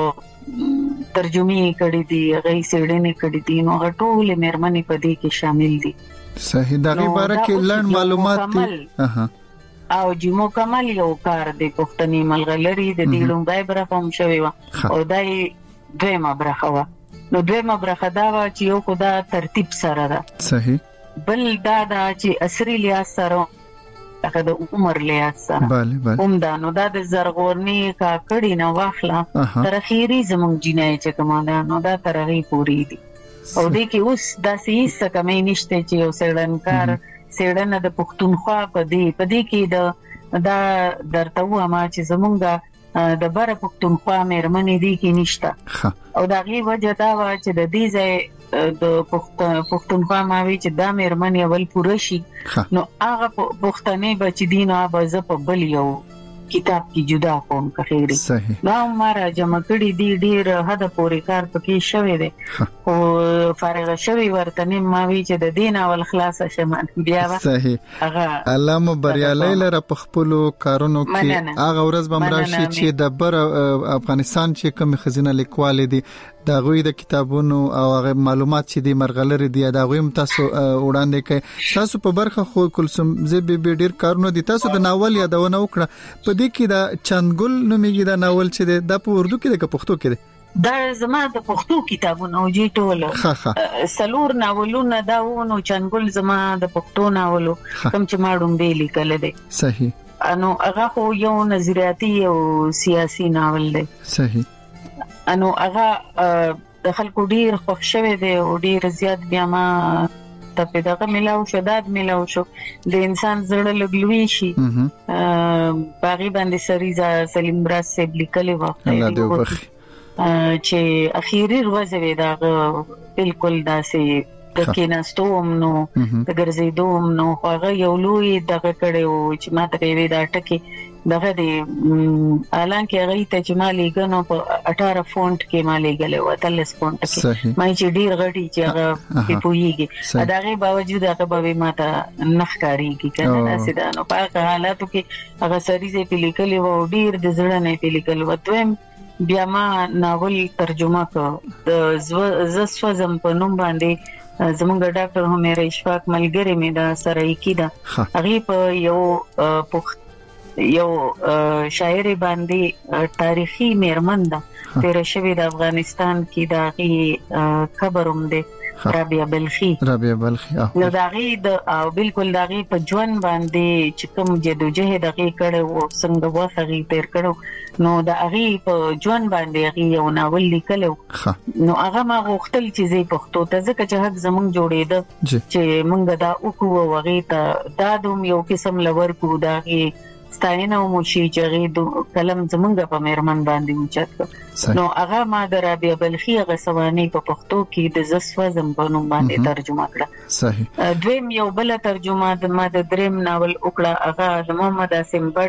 ترجمه کړي دي هغه سیړنې کړي دي نو هغه ټول مېرمنې په دې کې شامل دي صحیح دا غیباره کې لړ معلومات دي اها او چې مکمل یو کار د پښتني ملغلري د دې لومبای برخه هم شوی و او دای دویمه برخه و نو دویمه برخه دا و چې یو خدا ترتیب سره ده صحیح بل دا دا چې عصري لیاس سره هغه د عمر لیاس سره bale bale هم دا نو دا د زرغورنی کا کړي نه واخلا تر اخیری زموږ جنای چې کومه نو دا ترغی پوری دي او دې کې اوس دا سیس کمې نشته چې یو سړنکار سیړنه د پښتونخوا په دې په دې کې د دا درته واما چې زمونږ د بره پښتونخوا مېرمنې دي کې نشته او دا غي وجه دا و چې د دې ځای د پښتونخوا ماوي چې دا مېرمنې اول پوره شي نو هغه پښتنې بچ دینه به ز په بل یو کتاب کې جدا کوم کخېری نو مارا جمع کړي دي ډیر حد پورې کار پکې شوی دی او فارغ شوی ورته نه ماوي چې د دین اول خلاص شمن بیا صحیح هغه علامه بریالي لره په خپل کارونو کې هغه ورځ بمراشي چې د بر افغانستان چې کوم خزینه لیکوال دي دا غوي د کتابونو او هغه معلومات چې دی مرغلره دی دا غوي تاسو وړاندې کوي تاسو په برخه خو کلثوم زی به ډیر کارونه دي تاسو د ناول یادونه وکړه په دې کې دا چندګل نومېږي دا ناول چې د په اردو کې د پښتو کې دی دا زما د پښتو کتابونو جی ټول سلور ناولونه دا ونه چندګل زما د پښتو ناولو کوم چې ماډوم به لیکل دي صحیح انو هغه خو یو نظریاتي او سیاسي ناول دی صحیح انو هغه د خلکو ډیر خوښ شوه دی او ډیر زیات بیا ما ته په دغه ملاو شداد ملاو شو د انسان زړه لګلوي شي باغی باندې سریزا سلیم براس سے لیکلي وخت چې اخیری ورځ وې دا بالکل داسې د کیناستوم نو د ګرځېدوم نو هغه یو لوی دغه کړو چې ما ته وی دا ټکی دغه دی الان کې هغه ته چې مالي غنو په اټھارہ فونټ کې مالي غلې و تلس فونټ کې مې چې ډیر غټي چې هغه په پويږي اداغه باوجود هغه به ماته نخکاری کی کنه داسې دا نو په حالاتو کې هغه سریزه په لیکلې و ډیر د زړه نه په لیکل و دویم بیا ما ناول ترجمه کړ د زسوزم په نوم باندې زمونږ ډاکټر همیر اشفاق ملګری مې دا سره یې کیدا هغه په یو پخ یو شاعر باندې تاریخي مېرمن ده تیر شوی د افغانستان کې دا غي خبروم ده رابعه بلخي رابعه بلخي نو دا غي د او بالکل دا غي په ژوند باندې چې کوم جدوجهد غي کړو څنګه وافغي تیر کړو نو دا غي په ژوند باندې غي یو ناول لیکلو نو هغه ما غوښتل چې زی پښتو ته ځکه چې حق زمونږ جوړېده چې مونږ دا وکړو وغي ته دا دوم یو قسم لور کو دا غي ستاینه مو شي چې کلم زمونږ په مېرمن باندې اوچت نو هغه ما د رابعه بلخي غسوانی په پښتو کې د زسوزم په نوم باندې ترجمه کړه صحیح دویم یو بل ترجمه د ما د دریم ناول وکړه هغه د محمد اسم بټ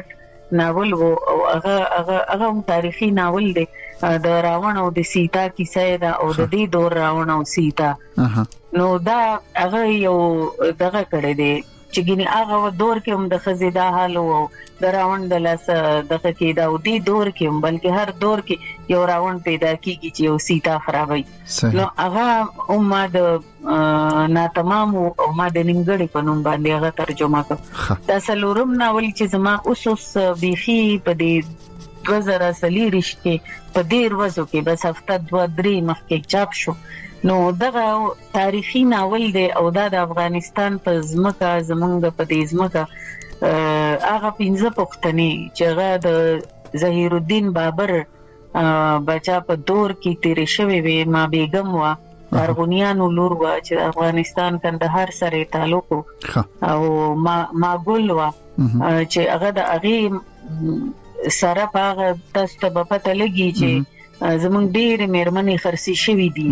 ناول وو او هغه هغه هغه تاریخي ناول دی د راوڼ او د سیتا کیسه ده او د دې دور راوڼ او سیتا نو دا هغه یو دغه کړی دی چې ګینه هغه دور کې هم د خزیدا حال او د راوڼ د لاس دغه کې دا او دې دور کې هم بلکې هر دور کې یو راوڼ پیدا کیږي چې یو سیتا خرابوي نو هغه هم د نا تمام او ما د نیمګړي په نوم باندې هغه ترجمه کړ دا سلورم ناول چې زما اوس اوس بيخي په دې دو زره سلی رښتې په ډیر وځو کې بس هفته دوه درې مخکې چاپ شو نو دغه تاریخي ناول دی او دا د افغانستان په ځمکه زمونږ په دې ځمکه هغه پنځه پښتنې چې هغه د ظهیر الدین بابر بچا په دور کې تیر شوی وي ما بیگم وا ارغونیانو لور وا چې افغانستان کندهار سره تعلق او ما ما ګل وا چې هغه د هغه سره په تاسو ته پته لګي چې زمونږ ډېر مېرمنې خرسي شوی دي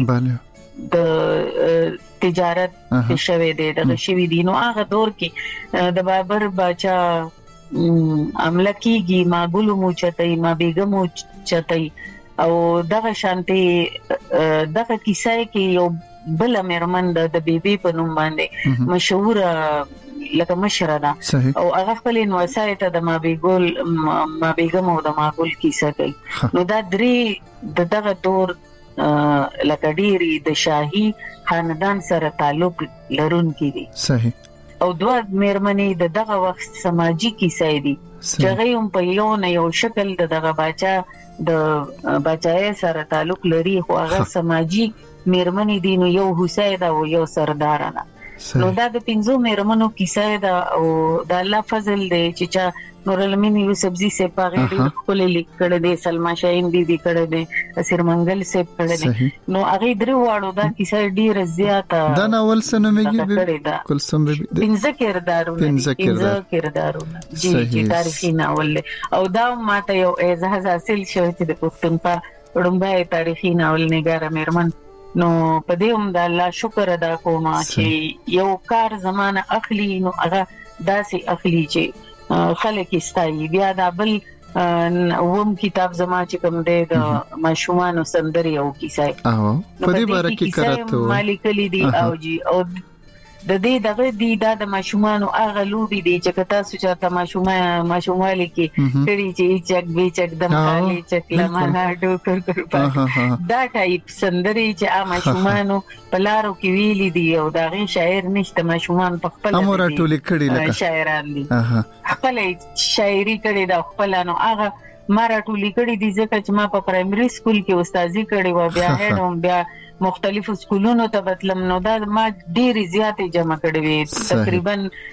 د تجارت په شوی دی د شوی دي نو هغه دور کې د بابر بچا عمل کیږي ما ګلو مو چتای ما بیگم مو چتای او دغه شانتي دغه کیسه کې یو بل مېرمن د بیبي په نوم باندې مشهور لکه مشره ده او هغه خپل نوسای ته د ما بیګول ما بیگم او د ما ګل کیسه کوي نو دا درې د دغه دور لکه ډيري د شاهي خاندان سره تعلق لرونکي دي صحیح او دوه مېرمنې د دغه وخت سماجی کیسه دي چې غيوم په یو نه یو شکل د دغه بچا د بچای سره تعلق لري خو هغه سماجی مېرمنې دي نو یو حسین او یو سردارانه نو دا د پنځو مېرمنو کیسه ده او د الله فضل دی چې چا نور المین یوسف زی سے پاغه خپل لیکړه دي سلما شاهین بي بي کړه دي اسیر منګل سے کړه دي نو هغه درو واړو دا کیسه ډیره زیاته دا ناول سنمېږي کلثوم بي پنځه کردارونه پنځه کردارونه جی جی تاریخي ناول او دا ماته یو اعزاز حاصل شوی چې د پښتونخوا وړاندې تاریخي ناول نګاره مېرمن نو په دې هم د الله شکر ادا کوم چې یو کار زمانه اخلي نو هغه داسې اخلي چې خلک استایي بیا دا بل ووم کتاب زما چې کوم دی د ماشومان سندري او کیسه او په دې باره کې کارته مالک لیدي او جی او د دې دغه دی د ماشومان او هغه لوبي دي چې کتا سوچا ته ماشومان ماشومالي کې کړي چې چک به چک دم خالي چک لمانه ډوکر کړ دا ټایپ سندري چې ا ماشومان په لارو کې ویلي دي او دا غي شاعر نشته ماشومان په خپل امر ټولې کړي لکه شاعران دي خپل شاعري کړي دا خپل نو هغه مارا ټولې کړي دي ځکه چې ما په پرایمري سکول کې استادي کړي و بیا هډوم بیا مختلفو سکولونو ته بتلم نو دا ما ډېری زیاتې جمع کړې وي تقریبا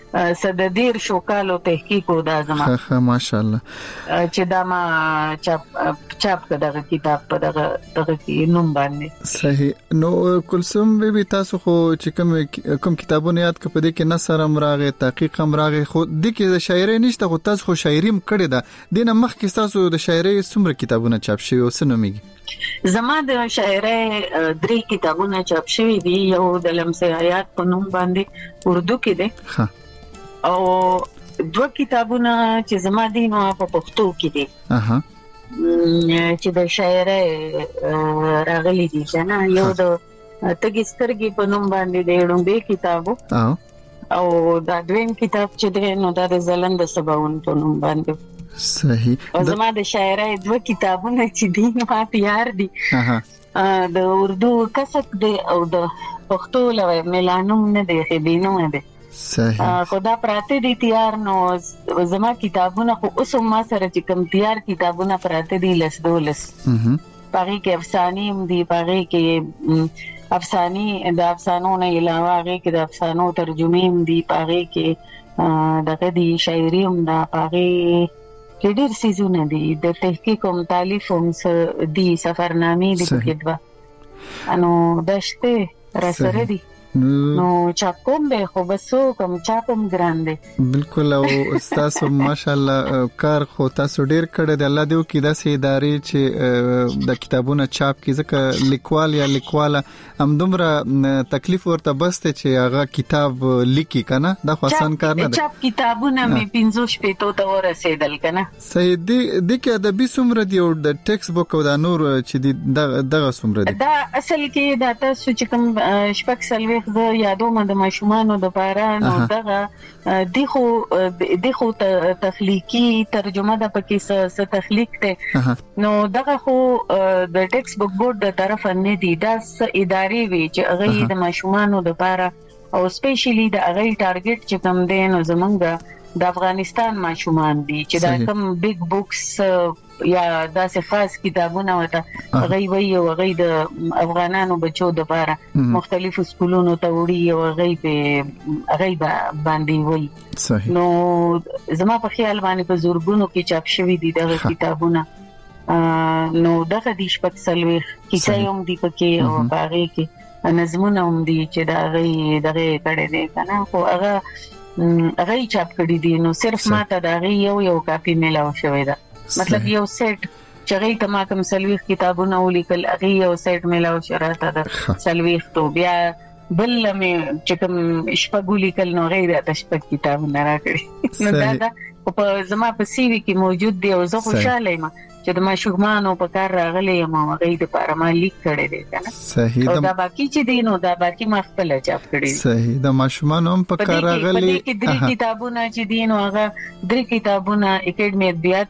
صددیر شو کالو تحقیق ودا زما ها ماشاءالله چې دا ما چاپ چاپ کړه کتاب په دغه دغه کې نوم باندې صحیح نو کلثوم بي تاسو خو چې کوم کوم کتابونه یاد کړئ په دې کې نثر امراغه تحقیق امراغه خو د کې شاعري نشته خو تاسو خو شاعري هم کړې ده دینه مخ کې تاسو د شاعري څومره کتابونه چاپ شوي او څه نوميږي زما د شاعري درې کتابونه چاپ شوي دي یو د لمسه حیات په نوم باندې اردو کې دي ها او دوه کتابونه چې زما دي نو په پښتو کې دي اها چې د شاعري راغلي دي نه یو د تګسترګي په نوم باندې د لومبه کتابو او دا دویم کتاب چې دی نو د زلند سباون په نوم باندې صحیح او زما د شاعري دوه کتابونه چې دي نو تیار دي د اردو کسب دی او د پښتو لوي ملانوم نه دی خبينو نه دی صحیح خدا پراته دي تیار نو زما کتابونه خو اوس ما سره چې کوم تیار کتابونه پراته دي لس دولس پاره کې افسانې هم دي پاره کې افسانې د افسانو نه علاوه هغه کې د افسانو ترجمه هم دي پاره کې دغه دي شاعري هم دا پاره کې ډېر سيزونه دي د تحقیق او تالیف هم دي سفرنامې دي کې دوا انو دشته را سره دي نو چاپ کوم به خو بسو کوم چاپم ګران دی بالکل. او تاسو ماشاءالله کار خو تاسو ډیر کړی دی. الله دې وکړي داسې ادارې چې د کتابونو چاپ کې ځکه لیکوال یا لیکواله همدومره تکلیف ورته بس ته چې هغه کتاب لیکي کنه دا خو آسان کار نه دی. چاپ کتابونه مې پنځه شپې ته ورسېدل کنه. صحیح دی. د کې ادبي څومره دی او د ټیکست بوک او د نور چې دی دغه څومره دی؟ دا اصل کې دا تاسو چې کوم شپږ سلوي زه یادوم د ماشومانو د پاره نو دغه دغه دغه تخلیقي ترجمه د پکې س تخلیق ته نو دغه خو د ټیکست بوک بورډ د طرف نه دی. دا ادارې وی چې هغه د ماشومانو د پاره او سپیشلی د هغه ټارګټ چې کوم دی نو زمونږ د افغانستان ماشومان دي چې دا کوم بیگ بوکس یا داسې خاص کتابونه وته هغه وی او هغه د افغانانو بچو د لپاره مختلفو سکولونو ته وړي او هغه په هغه باندې وی. نو زما په خیال باندې په زورګونو کې چاپ شوی دي دغه کتابونه. نو دغه د شپږ سلوي کیسې هم دي پکې او هغه کې نظمونه هم دي چې دا هغه دغه کړي دي کنه خو هغه هغه چاپ کړي دي. نو صرف ماته دا یو یو کاپی ملاو شوی ده. مطلب یو سیټ چې هغه کما کوم سلوي کتابونه ولیکل هغه یو سیټ ملاو شراته ده سلوي ته بیا بل مې چې کوم شپږ ولیکل نو غیر د شپږ کتابونه راکړي. نو دا دا په زما په سی وی کې موجود دی او زه خوشاله یم چې د ماشومانو په کار راغلي یم او هغه د لپاره ما لیک کړی دی کنه. صحیح. دا باقي چې دی نو دا باقي ما خپل چاپ کړی. صحیح. د ماشومانو هم په کار راغلي. په دې کې درې کتابونه چې دی نو هغه درې کتابونه اکیډمي ادبیات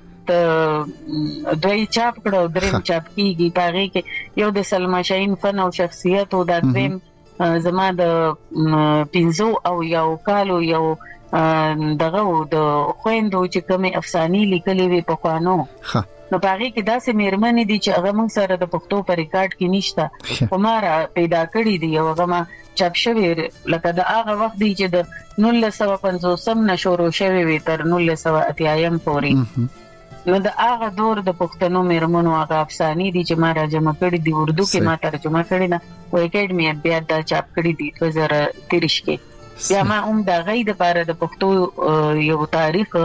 دوی چاپ کړو دریم چاپ کیږي. پاره کې یو د سلما شاهین فن او شخصیت او د دریم زما د پینزو او یو کالو یو دغه د خويندو چې کومه افسانې لیکلې وي په خوانو. نو پاره کې داسې مېرمنې دي چې هغه موږ سره د پښتو په ریکارډ کې نشته هماره پیدا کړې دي او هغه ما چاپ شوی لکه د هغه وخت دی چې د نولس سوه پنځوسم نشورو شوی وي تر نولس سوه اتیایم پورې. نو د هغه دور د پښتنو مېرمنو هغه افسانې دي چې ما راجمع کړې دي اردو کې ما ترجمه کړې ده او اکیډمي بیا دا چاپ کړې دي دوه زره تیرش کې. بیا ما هم د غي د لپاره د پښتو یو تاریخ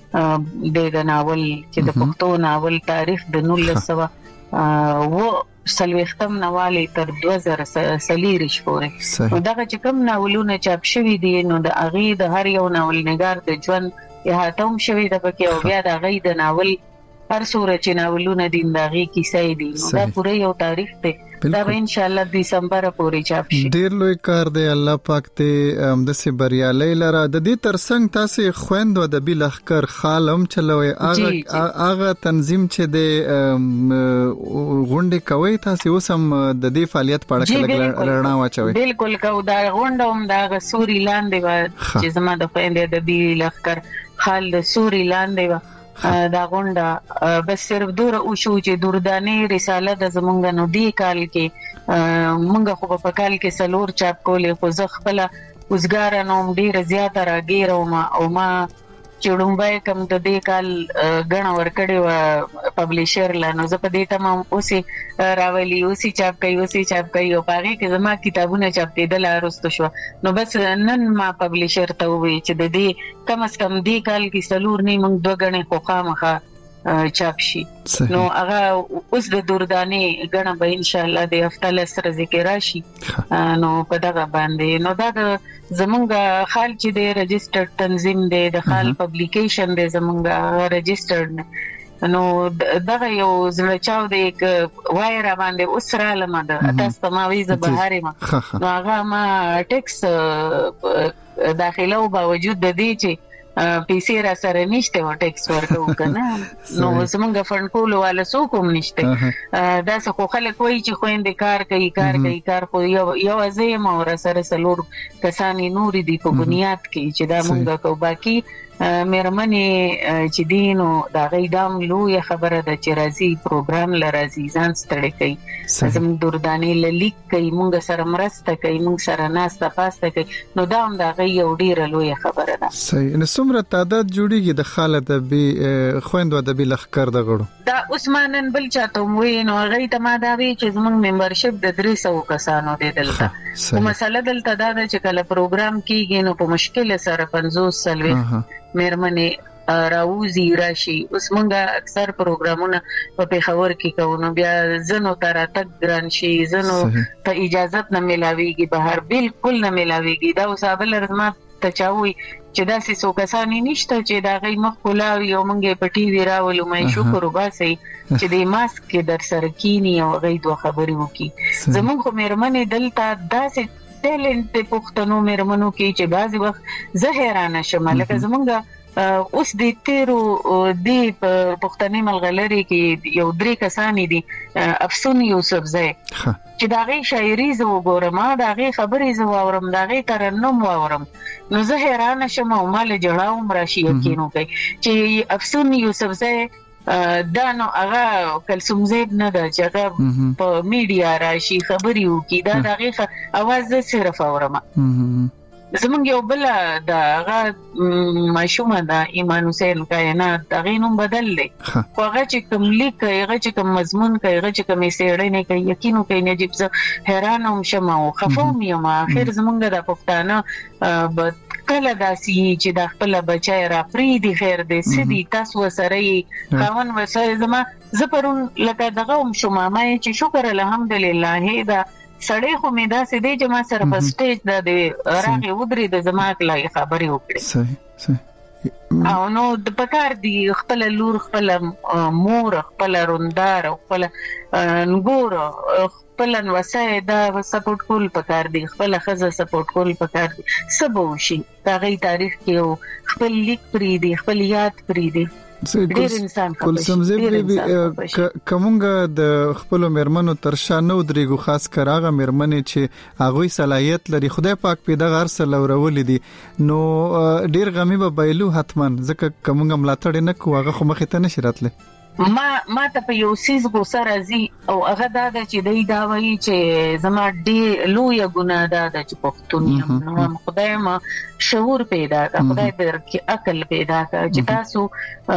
د ناول چې د پښتو ناول تاریخ د نولس سوه و سلوختم نواله تر دوه زره سلیریش پورې. نو دا چې کوم ناولونه چاپ شوي دي نو د اغي د هر یو ناول نگار د ژوند یا هاتم شوی د پکې او بیا د غي د ناول هر سورې چې ناولونه دین دغه کیسې دي نو دا پوره یو تاریخ دی. دا به ان شاء الله دسمبر پورې چاپ شي. ډیر لوی کار دی. الله پاک ته د سي بریالي لره د دې ترڅنګ تاسو خويندو د بل لخر خالم چلوي اغه اغه تنظیم چې د غونډې کوي تاسو اوسم د دې فعالیت په اړه رڼا واچوي. بالکل کو دا غونډوم دا سوري لاندې چې زما د خويندې د بل لخر خال د سوري لاندې دا غونډه بس صرف دور او شو چې دورداني رساله د زمونږ نو دی کال کې مونږ خو په کال کې سلور چاپ کولې خو زه خپل وزګار نوم ډیر زیاته راګیرم او ما چړمبای کوم د دې کال غنا ورکړې و پبلشر لانو زه په دې تمام اوسې راولي اوسې چاپ کوي اوسې چاپ کوي او پاره کې زما کتابونه چاپ کېدل ارسته شو. نو بس نن ما پبلشر ته وی چې د دې کم از کم دې کال کې سلور نه موږ دوه غنې خو خامخه چاپ شي. نو هغه اوس د دورداني غنا به ان شاء الله د هفته سره ذکر راشي. نو په دغه باندې نو دا زمونږ خال چې د رجسترډ تنظیم دی د خال پبلیکیشن دی زمونږ رجسترډ نو دغه یو زړچاو دی یک وای را باندې اوس را لمده تاسو ما ویزه بهاري ما نو هغه ما ټیکس داخله او باوجود د دې چې پیسې را سره نشته و ټیکس ورکو کنه نو زمونږ فند کولو والا څوک هم نشته. دا څه خو خلک وایي چې خويندې کار کوي کار کوي کار خو یو یو ازې ما ور سره سلور کسانی نور دي په بنیاد کې چې دا مونږ کو باقي مېرمنې چې دینو دا غیدام لوی خبره ده چې راځي پروګرام لرازي ځان ستړي کوي زموږ دردانې للیک کوي مونږ سره مرسته کوي مونږ سره ناسته پاسته کوي نو دا هم دا غي یو ډیره لوی خبره ده. صحیح. نو څومره تعداد جوړیږي د خالد به خويندو د بل لخر د غړو دا عثمانن بل چاته وي نو غي ته ما دا وی چې زموږ ممبرشپ د درې سوه کسانو دی دلته او مسله دلته دا ده چې کله پروګرام کیږي نو په مشکل سره پنځوس سلوي مېرمنې راوزی راشي. اوس مونږه اکثر پروګرامونه په پیښور کې کوو نو بیا زنو تر تک ګران شي زنو ته اجازه نه ملاويږي بهر بالکل نه ملاويږي دا وسابل رحمت ته چاوي چې دا سې سو کسانی نشته چې دا غي مخ کولاوي او مونږه په ټي وی راولو مې شکر وباسي چې د ماسک کې در سره کینی او غي دوه خبرې وکي. زمونږ خو مېرمنې دلته داسې ټیلنټ په پښتنو مېرمنو کې چې بعضي وخت زه حیرانه شم لکه زمونږ اوس د تیرو د پښتني ملغلري کې یو درې کسان دي افسون یوسف زای چې دا غي شاعري زو ګورم دا غي خبرې زو اورم دا غي ترنم اورم نو زه حیران شم او مال جړاوم راشي یقینو کوي چې افسون یوسف زای دا نو هغه کلسوم زید نه دا چې هغه په میډیا راشي خبري وکي دا دا غي اواز صرف اورم. زمونږ یو بل دا هغه ماشومه دا ایمان حسین کائنات دا غینوم بدل دی خو هغه چې کوم لیک هغه چې کوم مضمون کوي هغه چې کوم سیړنې کوي یقینو کوي نجیب زه حیران هم شم او خفوم یم اخر زمونږ د پښتانه کله داسي چې د خپل بچای را فریدي خیر دې سدي تاسو سره خاون وسه زما زپرون لکه دغه هم شومه چې شکر الحمدلله دا سړی خو مې دا سې دی چې ما سره په سټیج دا دی راغی ودرې د زما کله خبرې وکړي. صحیح صحیح. او نو د پکار دی خپل لور خپل مور خپل روندار خپل نګور خپل وسای دا سپورټ کول پکار دی خپل خزه سپورټ کول پکار دی سبو شي دا غي تاریخ کې خپل لیک پری دی خپل یاد پری دی ډیر انسان کلسم زبی کومګه د خپل مرمنو ترشا نو درېګو خاص کراغه مرمنې چې هغه صلاحیت لري خدای پاک پیدا غر سره ورولې دي نو ډیر غمی به بایلو حتمن ځکه کومګه ملاتړ نه کوغه خو مخه ته نشراتله ما ما ته په یو سیس غو سره زی او هغه دا چې دای دا وایي چې زما ډېر لوی ګناه ده چې پښتون یم نو خدای ما شعور پیدا کړ خدای درکې عقل پیدا کړ چې تاسو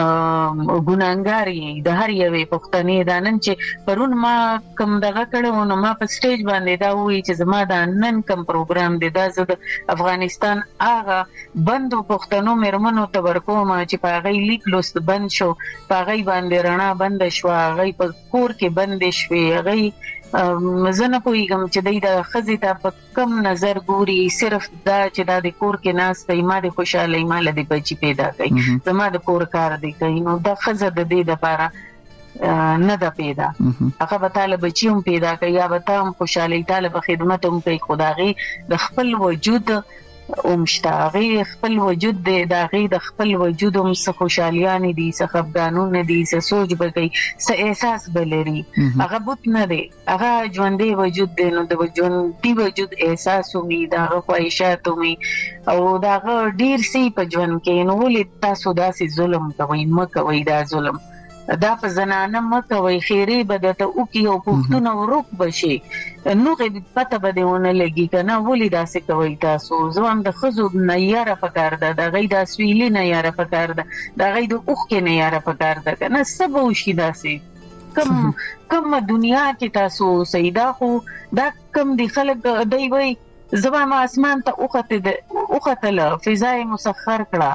ګناګار یې د هر یوې پښتنې د نن چې پرون ما کوم دغه کړو نو ما په سټیج باندې دا وایي چې زما د نن کوم پروګرام دی دا زه افغانستان هغه بندو پښتنو مېرمنو ته ورکوم چې په غي لیک لوست بند شو په غي باندې رڼا بند شو غي په کور کې بند شوي غي مزنه پویګم چې دای د خزې ته په کم نظر ګوري صرف دا چې د کور کې ناس په ایماده خوشاله ایماله دی بچی پیدا کوي زما د کور کار دی کوي نو د خزه د دې لپاره نه د پیدا هغه به طالب بچیوم پیدا کوي یا به تام خوشاله طالب خدمت هم کوي خدایي د خپل وجود اومشتاغي خپل وجود د داغي د خپل وجود هم څه خوشالیان دي څه خفګانونه دي څه سوچ بګي څه احساس بلري هغه بوت نه دي هغه ژوندې وجود دی نو د ژوندې وجود احساس ومي دا خواهشات ومي او دا ډیر سي په ژوند کې نو ولې تاسو داسې ظلم کوئ مکوئ دا ظلم دا په زنانه مکوئ خیری بدته او کې او پښتون او روک بشي نو غي پته بده لګي کنه ولې داسې کوي تاسو ځوان د خزو نه یاره پکار ده د غي د سویلی نه یاره پکار ده د غي د اوخ کې نه یاره پکار ده کنه سبو شي داسې کم کم دنیا کې تاسو سیدا خو دا کم دی خلک دی وای زما اسمان ته اوخته اوخته فضای مسخر کړه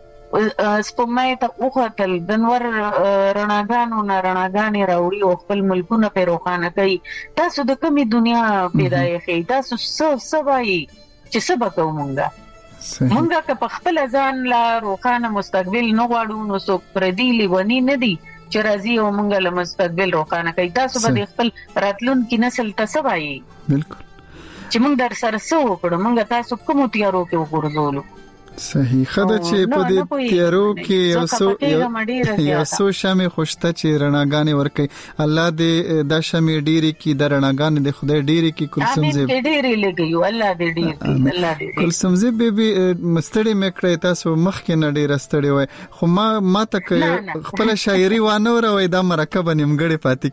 سپمای ته اوختل دنور رڼاګانو نه رڼاګانې راوړي او خپل ملکونه په روخانه کوي تاسو د کومې دنیا پیدایخې تاسو څه سوي چې سبق کومونګه مونږه که په خپل ځان لا روخانه مستقبل نه غواړو نو سو پردیلی ونی نه دي چې راځي او مونږه له مستقبل روخانه کوي تاسو به خپل راتلون کې نسل ته سوي بالکل چې مونږ در سره سو کړو مونږه تاسو کوم تیارو کې وګورځولو صحیح خدای چې په دې تیارو کې یو څو یو څو شمه خوشته چې رڼاګانې ورکي الله دې دا شمه ډېری کې د رڼاګانې د خدای ډېری کې کلثوم زی ډېری لګي الله دې ډېر الله دې کلثوم زی بیبي مستړی مکړې تاسو مخ کې نه ډېر ستړی وای خو ما ما ته خپل شاعري وانه وروي دا مرکب نیمګړی پاتې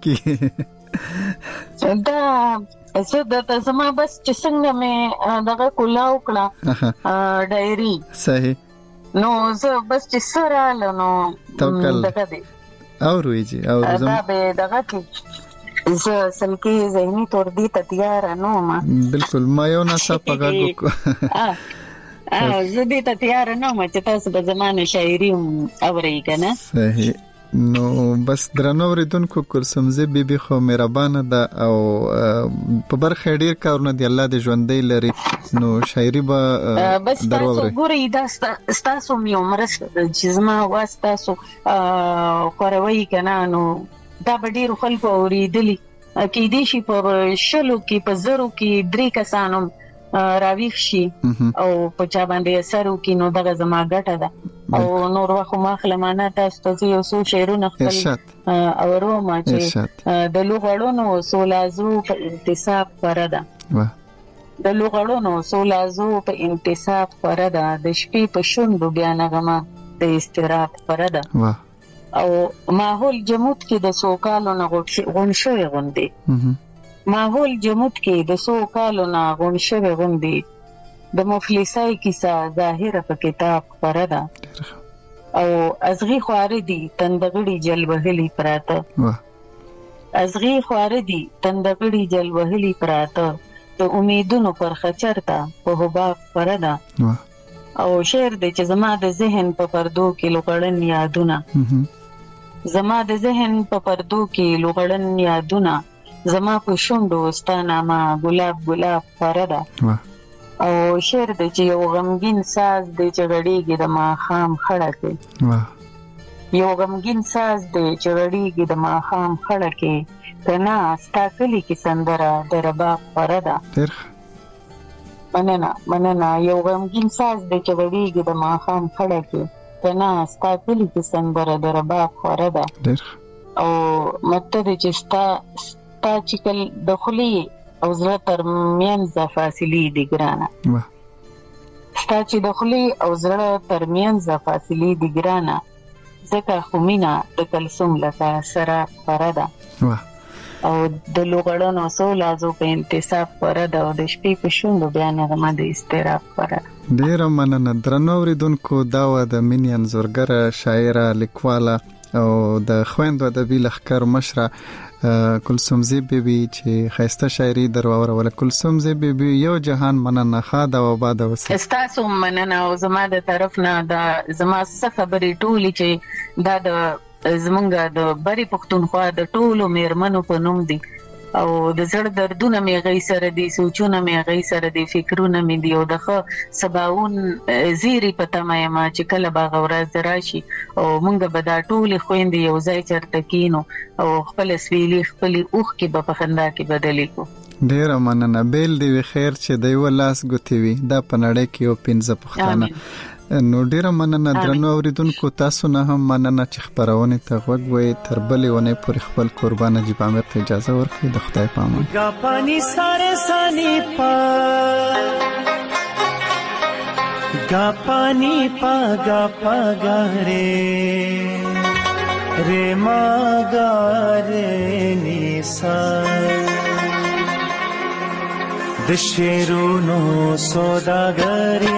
کی دا زه د زما بس چې څنګه مې دغه کولاو کړه ډایري صحیح نو زه بس چې سره نو دغه دی او رويږي او زما دا به دغه کې زه سلکی زهنی تور دي تیار نو ما بالکل ما یو نه صفګه کو اه اه زه دې تیار نه ما چې تاسو به زمانه شاعري اوري کنه صحیح نو بس درنو ورېدونکو کلثوم زی بیبي خو مهربانه ده او په برخه ډیر کارونه دی الله دې ژوندۍ لري نو شاعري به بس تاسو ګورئ دا تاسو مې عمر چې زما واسطه خوروي کنه نو دا به ډیر خلکو اوریدلی کې دي شي په شلو کې په زرو کې درې کسانو راويخ شي او په چا باندې اثر وکي نو دغه زما ګټه ده او نور واخو ما خلمانه تاسو ته یو څو شعرونه خپل او روما چې د لوغړونو سولازو په انتصاب پرده د لوغړونو سولازو په انتصاب پرده د شپې په شوندو بیا نغمه د استراحت پرده او ماحول جمود کې د سوکالو نه غونشوي غوندي ماحول جمود کې د سو کالو نه غونشوي غوندي د مفلسای کیسه ظاهر په کتاب پرده او ازغي خواردي تندغړي جلوهلي پراته ازغي خواردي تندغړي جلوهلي پراته د امیدونو پر خچرتا په حباب پرده او شعر د چې زما د ذهن په پردو کې لوغړن یادونه زما د ذهن په پردو کې لوغړن یادونه زما په شوندو ستانه ما ګلاب ګلاب پرده او شعر د چې یو غمگین ساز د چغړیږي د ما خام خړه کې یو غمگین ساز د چغړیږي د ما خام خړه کې کنا ستاکلی کې سندره د رباب پرده مننه مننه یو غمگین ساز د چغړیږي د ما خام خړه کې کنا ستاکلی کې سندره د رباب پرده او مته د چستا تا چکل دخلی او زړه ترمنځ فاصلې دي ګرانه ستا چې دخلی او زړه ترمنځ فاصلې دي ګرانه ځکه خو مینا د کلثوم لکه سره پرده او د لوغړونو سولازو په انتصاب پرده او د شپې په شوندو بیا نغمه د استراحت پرده ډیره مننه درنو ورېدونکو دا و د مینې انځورګره شاعره لیکواله او د خويندو ادبي لخر مشره کلثوم زی بیبي چې خاسته شاعري درواوره ول کلثوم زی بیبي یو جهان مننه خاده او باد وسه استاسو مننه او زما د طرف نه دا زما څه خبرې ټولې چې دا د زمونږ د بری پښتونخوا د ټولو میرمنو په نوم دي او د زړه دردونه مې غي سره دي سوچونه مې غي سره دي فکرونه مې دي او دغه سباون زیری پته مې ما چې کله باغ ورځ راشي او مونږ به دا ټول خويندې یو ځای چرته کینو او خپل سویلي خپل اوخ کې په خندا کې بدلی کو ډیر مننه بیل دی خیر چې دی ولاس غوتی وي دا پنړې کې او پنځه پښتانه نو ډیر مننه درنو اوریدونکو تاسو نه هم مننه چې خبرونه ته غوږ تر بلې ونه پر خپل قربانه جی پامر ته اجازه ورکړئ د خدای په امان گا پانی ساره سانی پا گا پانی پا گا پا گا رے رے ما گا رے نیسا د شیرونو سوداګری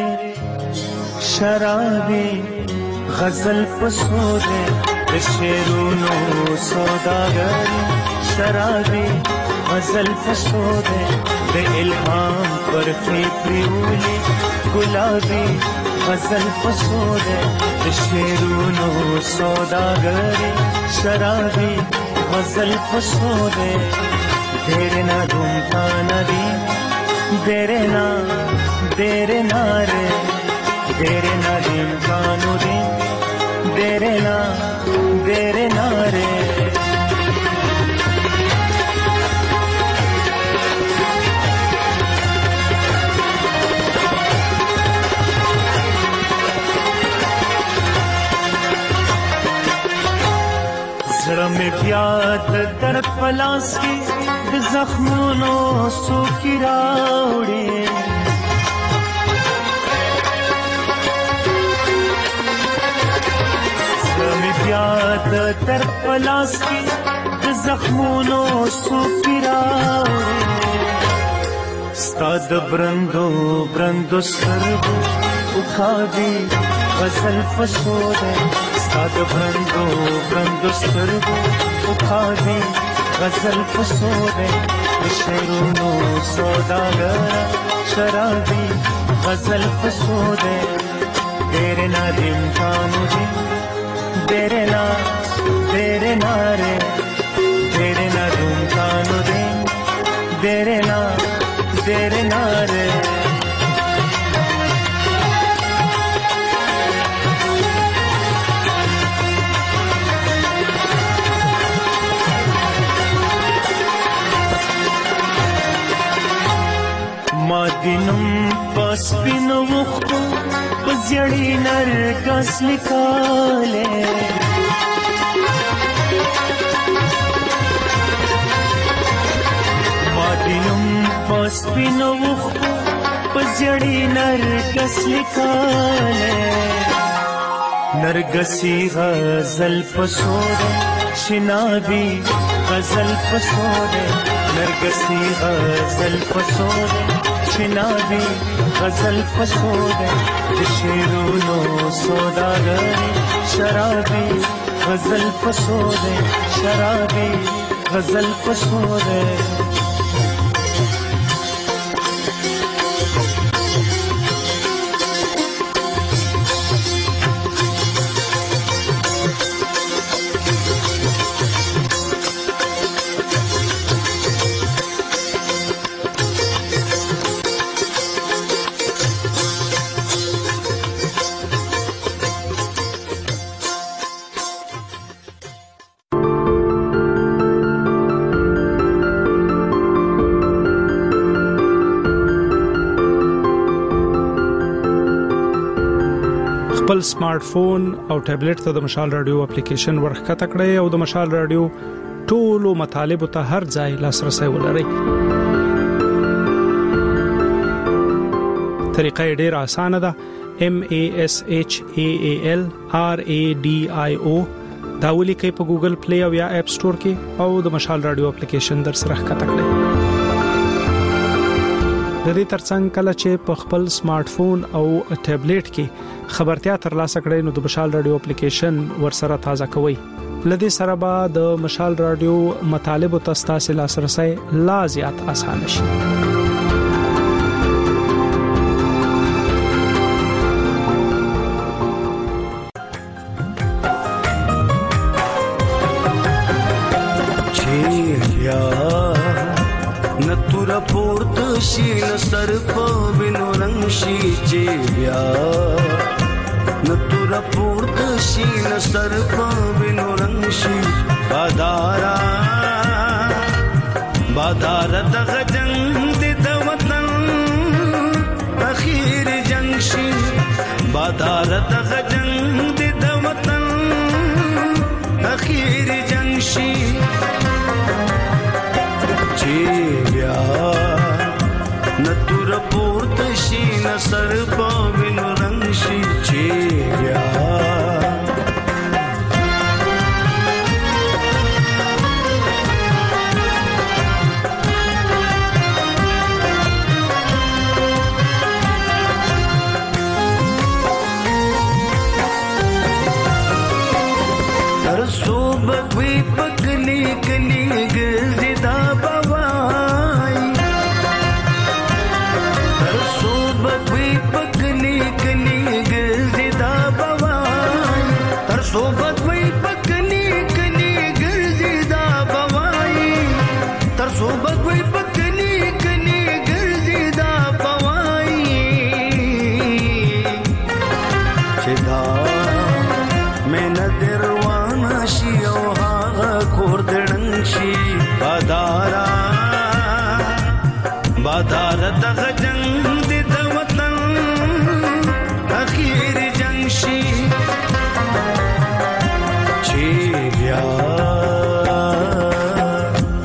شرابی غزل پسوده د شیرونو سوداګری شرابی غزل پسوده د الهام پر فکریولی گلابی غزل پسوده د شیرونو سوداګری شرابی غزل پسوده دیر نا دھومتا ندی دیر نا دیر نا رے دیر نا دین کانو دین دیر نا دیر نا رے پلاس کې د زخمونو سوکي راوړې زمي بیا د تر پلاس کې د زخمونو سوکي راوړې ستاد برندو برندو سترګو وکاږي غزل فسوده ستاد برندو برندو سترګو وکاږي غزل فسوده شعرونو سوداګر شرابي غزل فسوده تیرے نا دن کانو دن تیرے نا تیرے نا رے تیرے نا دن کانو دن تیرے نا تیرے نا رے مادینم پس بینو وختو بزیړی نرګس لیکاله مادینم پس بینو وختو بزیړی نرګس لیکاله نرګسی غزل پسوده شنابی غزل پسوده نرګسی غزل پسوده شنابی غزل فسوده د شیرونو سوداګر شرابي غزل فسوده شرابي غزل فسوده خپل سمارټ فون او ټابلیټ ته د مشال رادیو اپلیکیشن ورخکته کړئ او د مشال رادیو ټولو مطالب ته هر ځای لاسرسي ولرئ. طریقه ډیره اسانه ده. M A S H A A L R A D I O دا ولیکئ په ګوګل پلی او یا اپ سٹور کې او د مشال رادیو اپلیکیشن در سره ښکته کړئ. د دې ترڅنګ کله چې په خپل سمارټ فون او ټابلیټ کې خبرتیا ترلاسه کړئ نو د مشال رادیو اپلیکیشن ورسره تازه کوئ. لدې سره به د مشال رادیو مطالب او تاسو لاسرسي لا زیات اسانه شي. شین سر په وینو رنگ شي چې بیا نتور پورت شین سر په وینو رنگ شي بادارا بادار دغه جنگ د وطن اخیر جنگ شي بادار دغه جنگ د وطن اخیر جنگ شي چې بیا نتور پورت شین سر په وینو رنگ شي چې بیا تر صوبه وی پکلی کلی ګرځي دا بوای بغوی پکنی کنی گرزی دا بوائی ترسو بغوی پکنی کنی گرزی دا بوائی ترسو بغوی پکنی کنی گرزی دا بوائی چدا میں ندروانا شی او هاغا کوردنگ شی بادارا بادار دغه جنگ د وطن اخیر جنگ شي چې بیا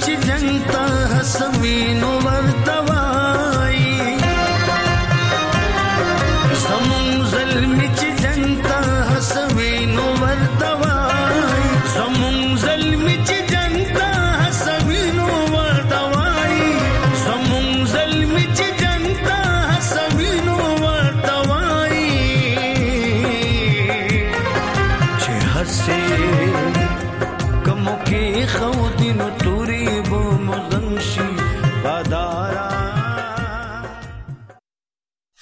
چې جنتا حسمینو ورتوای زمون ظلم چې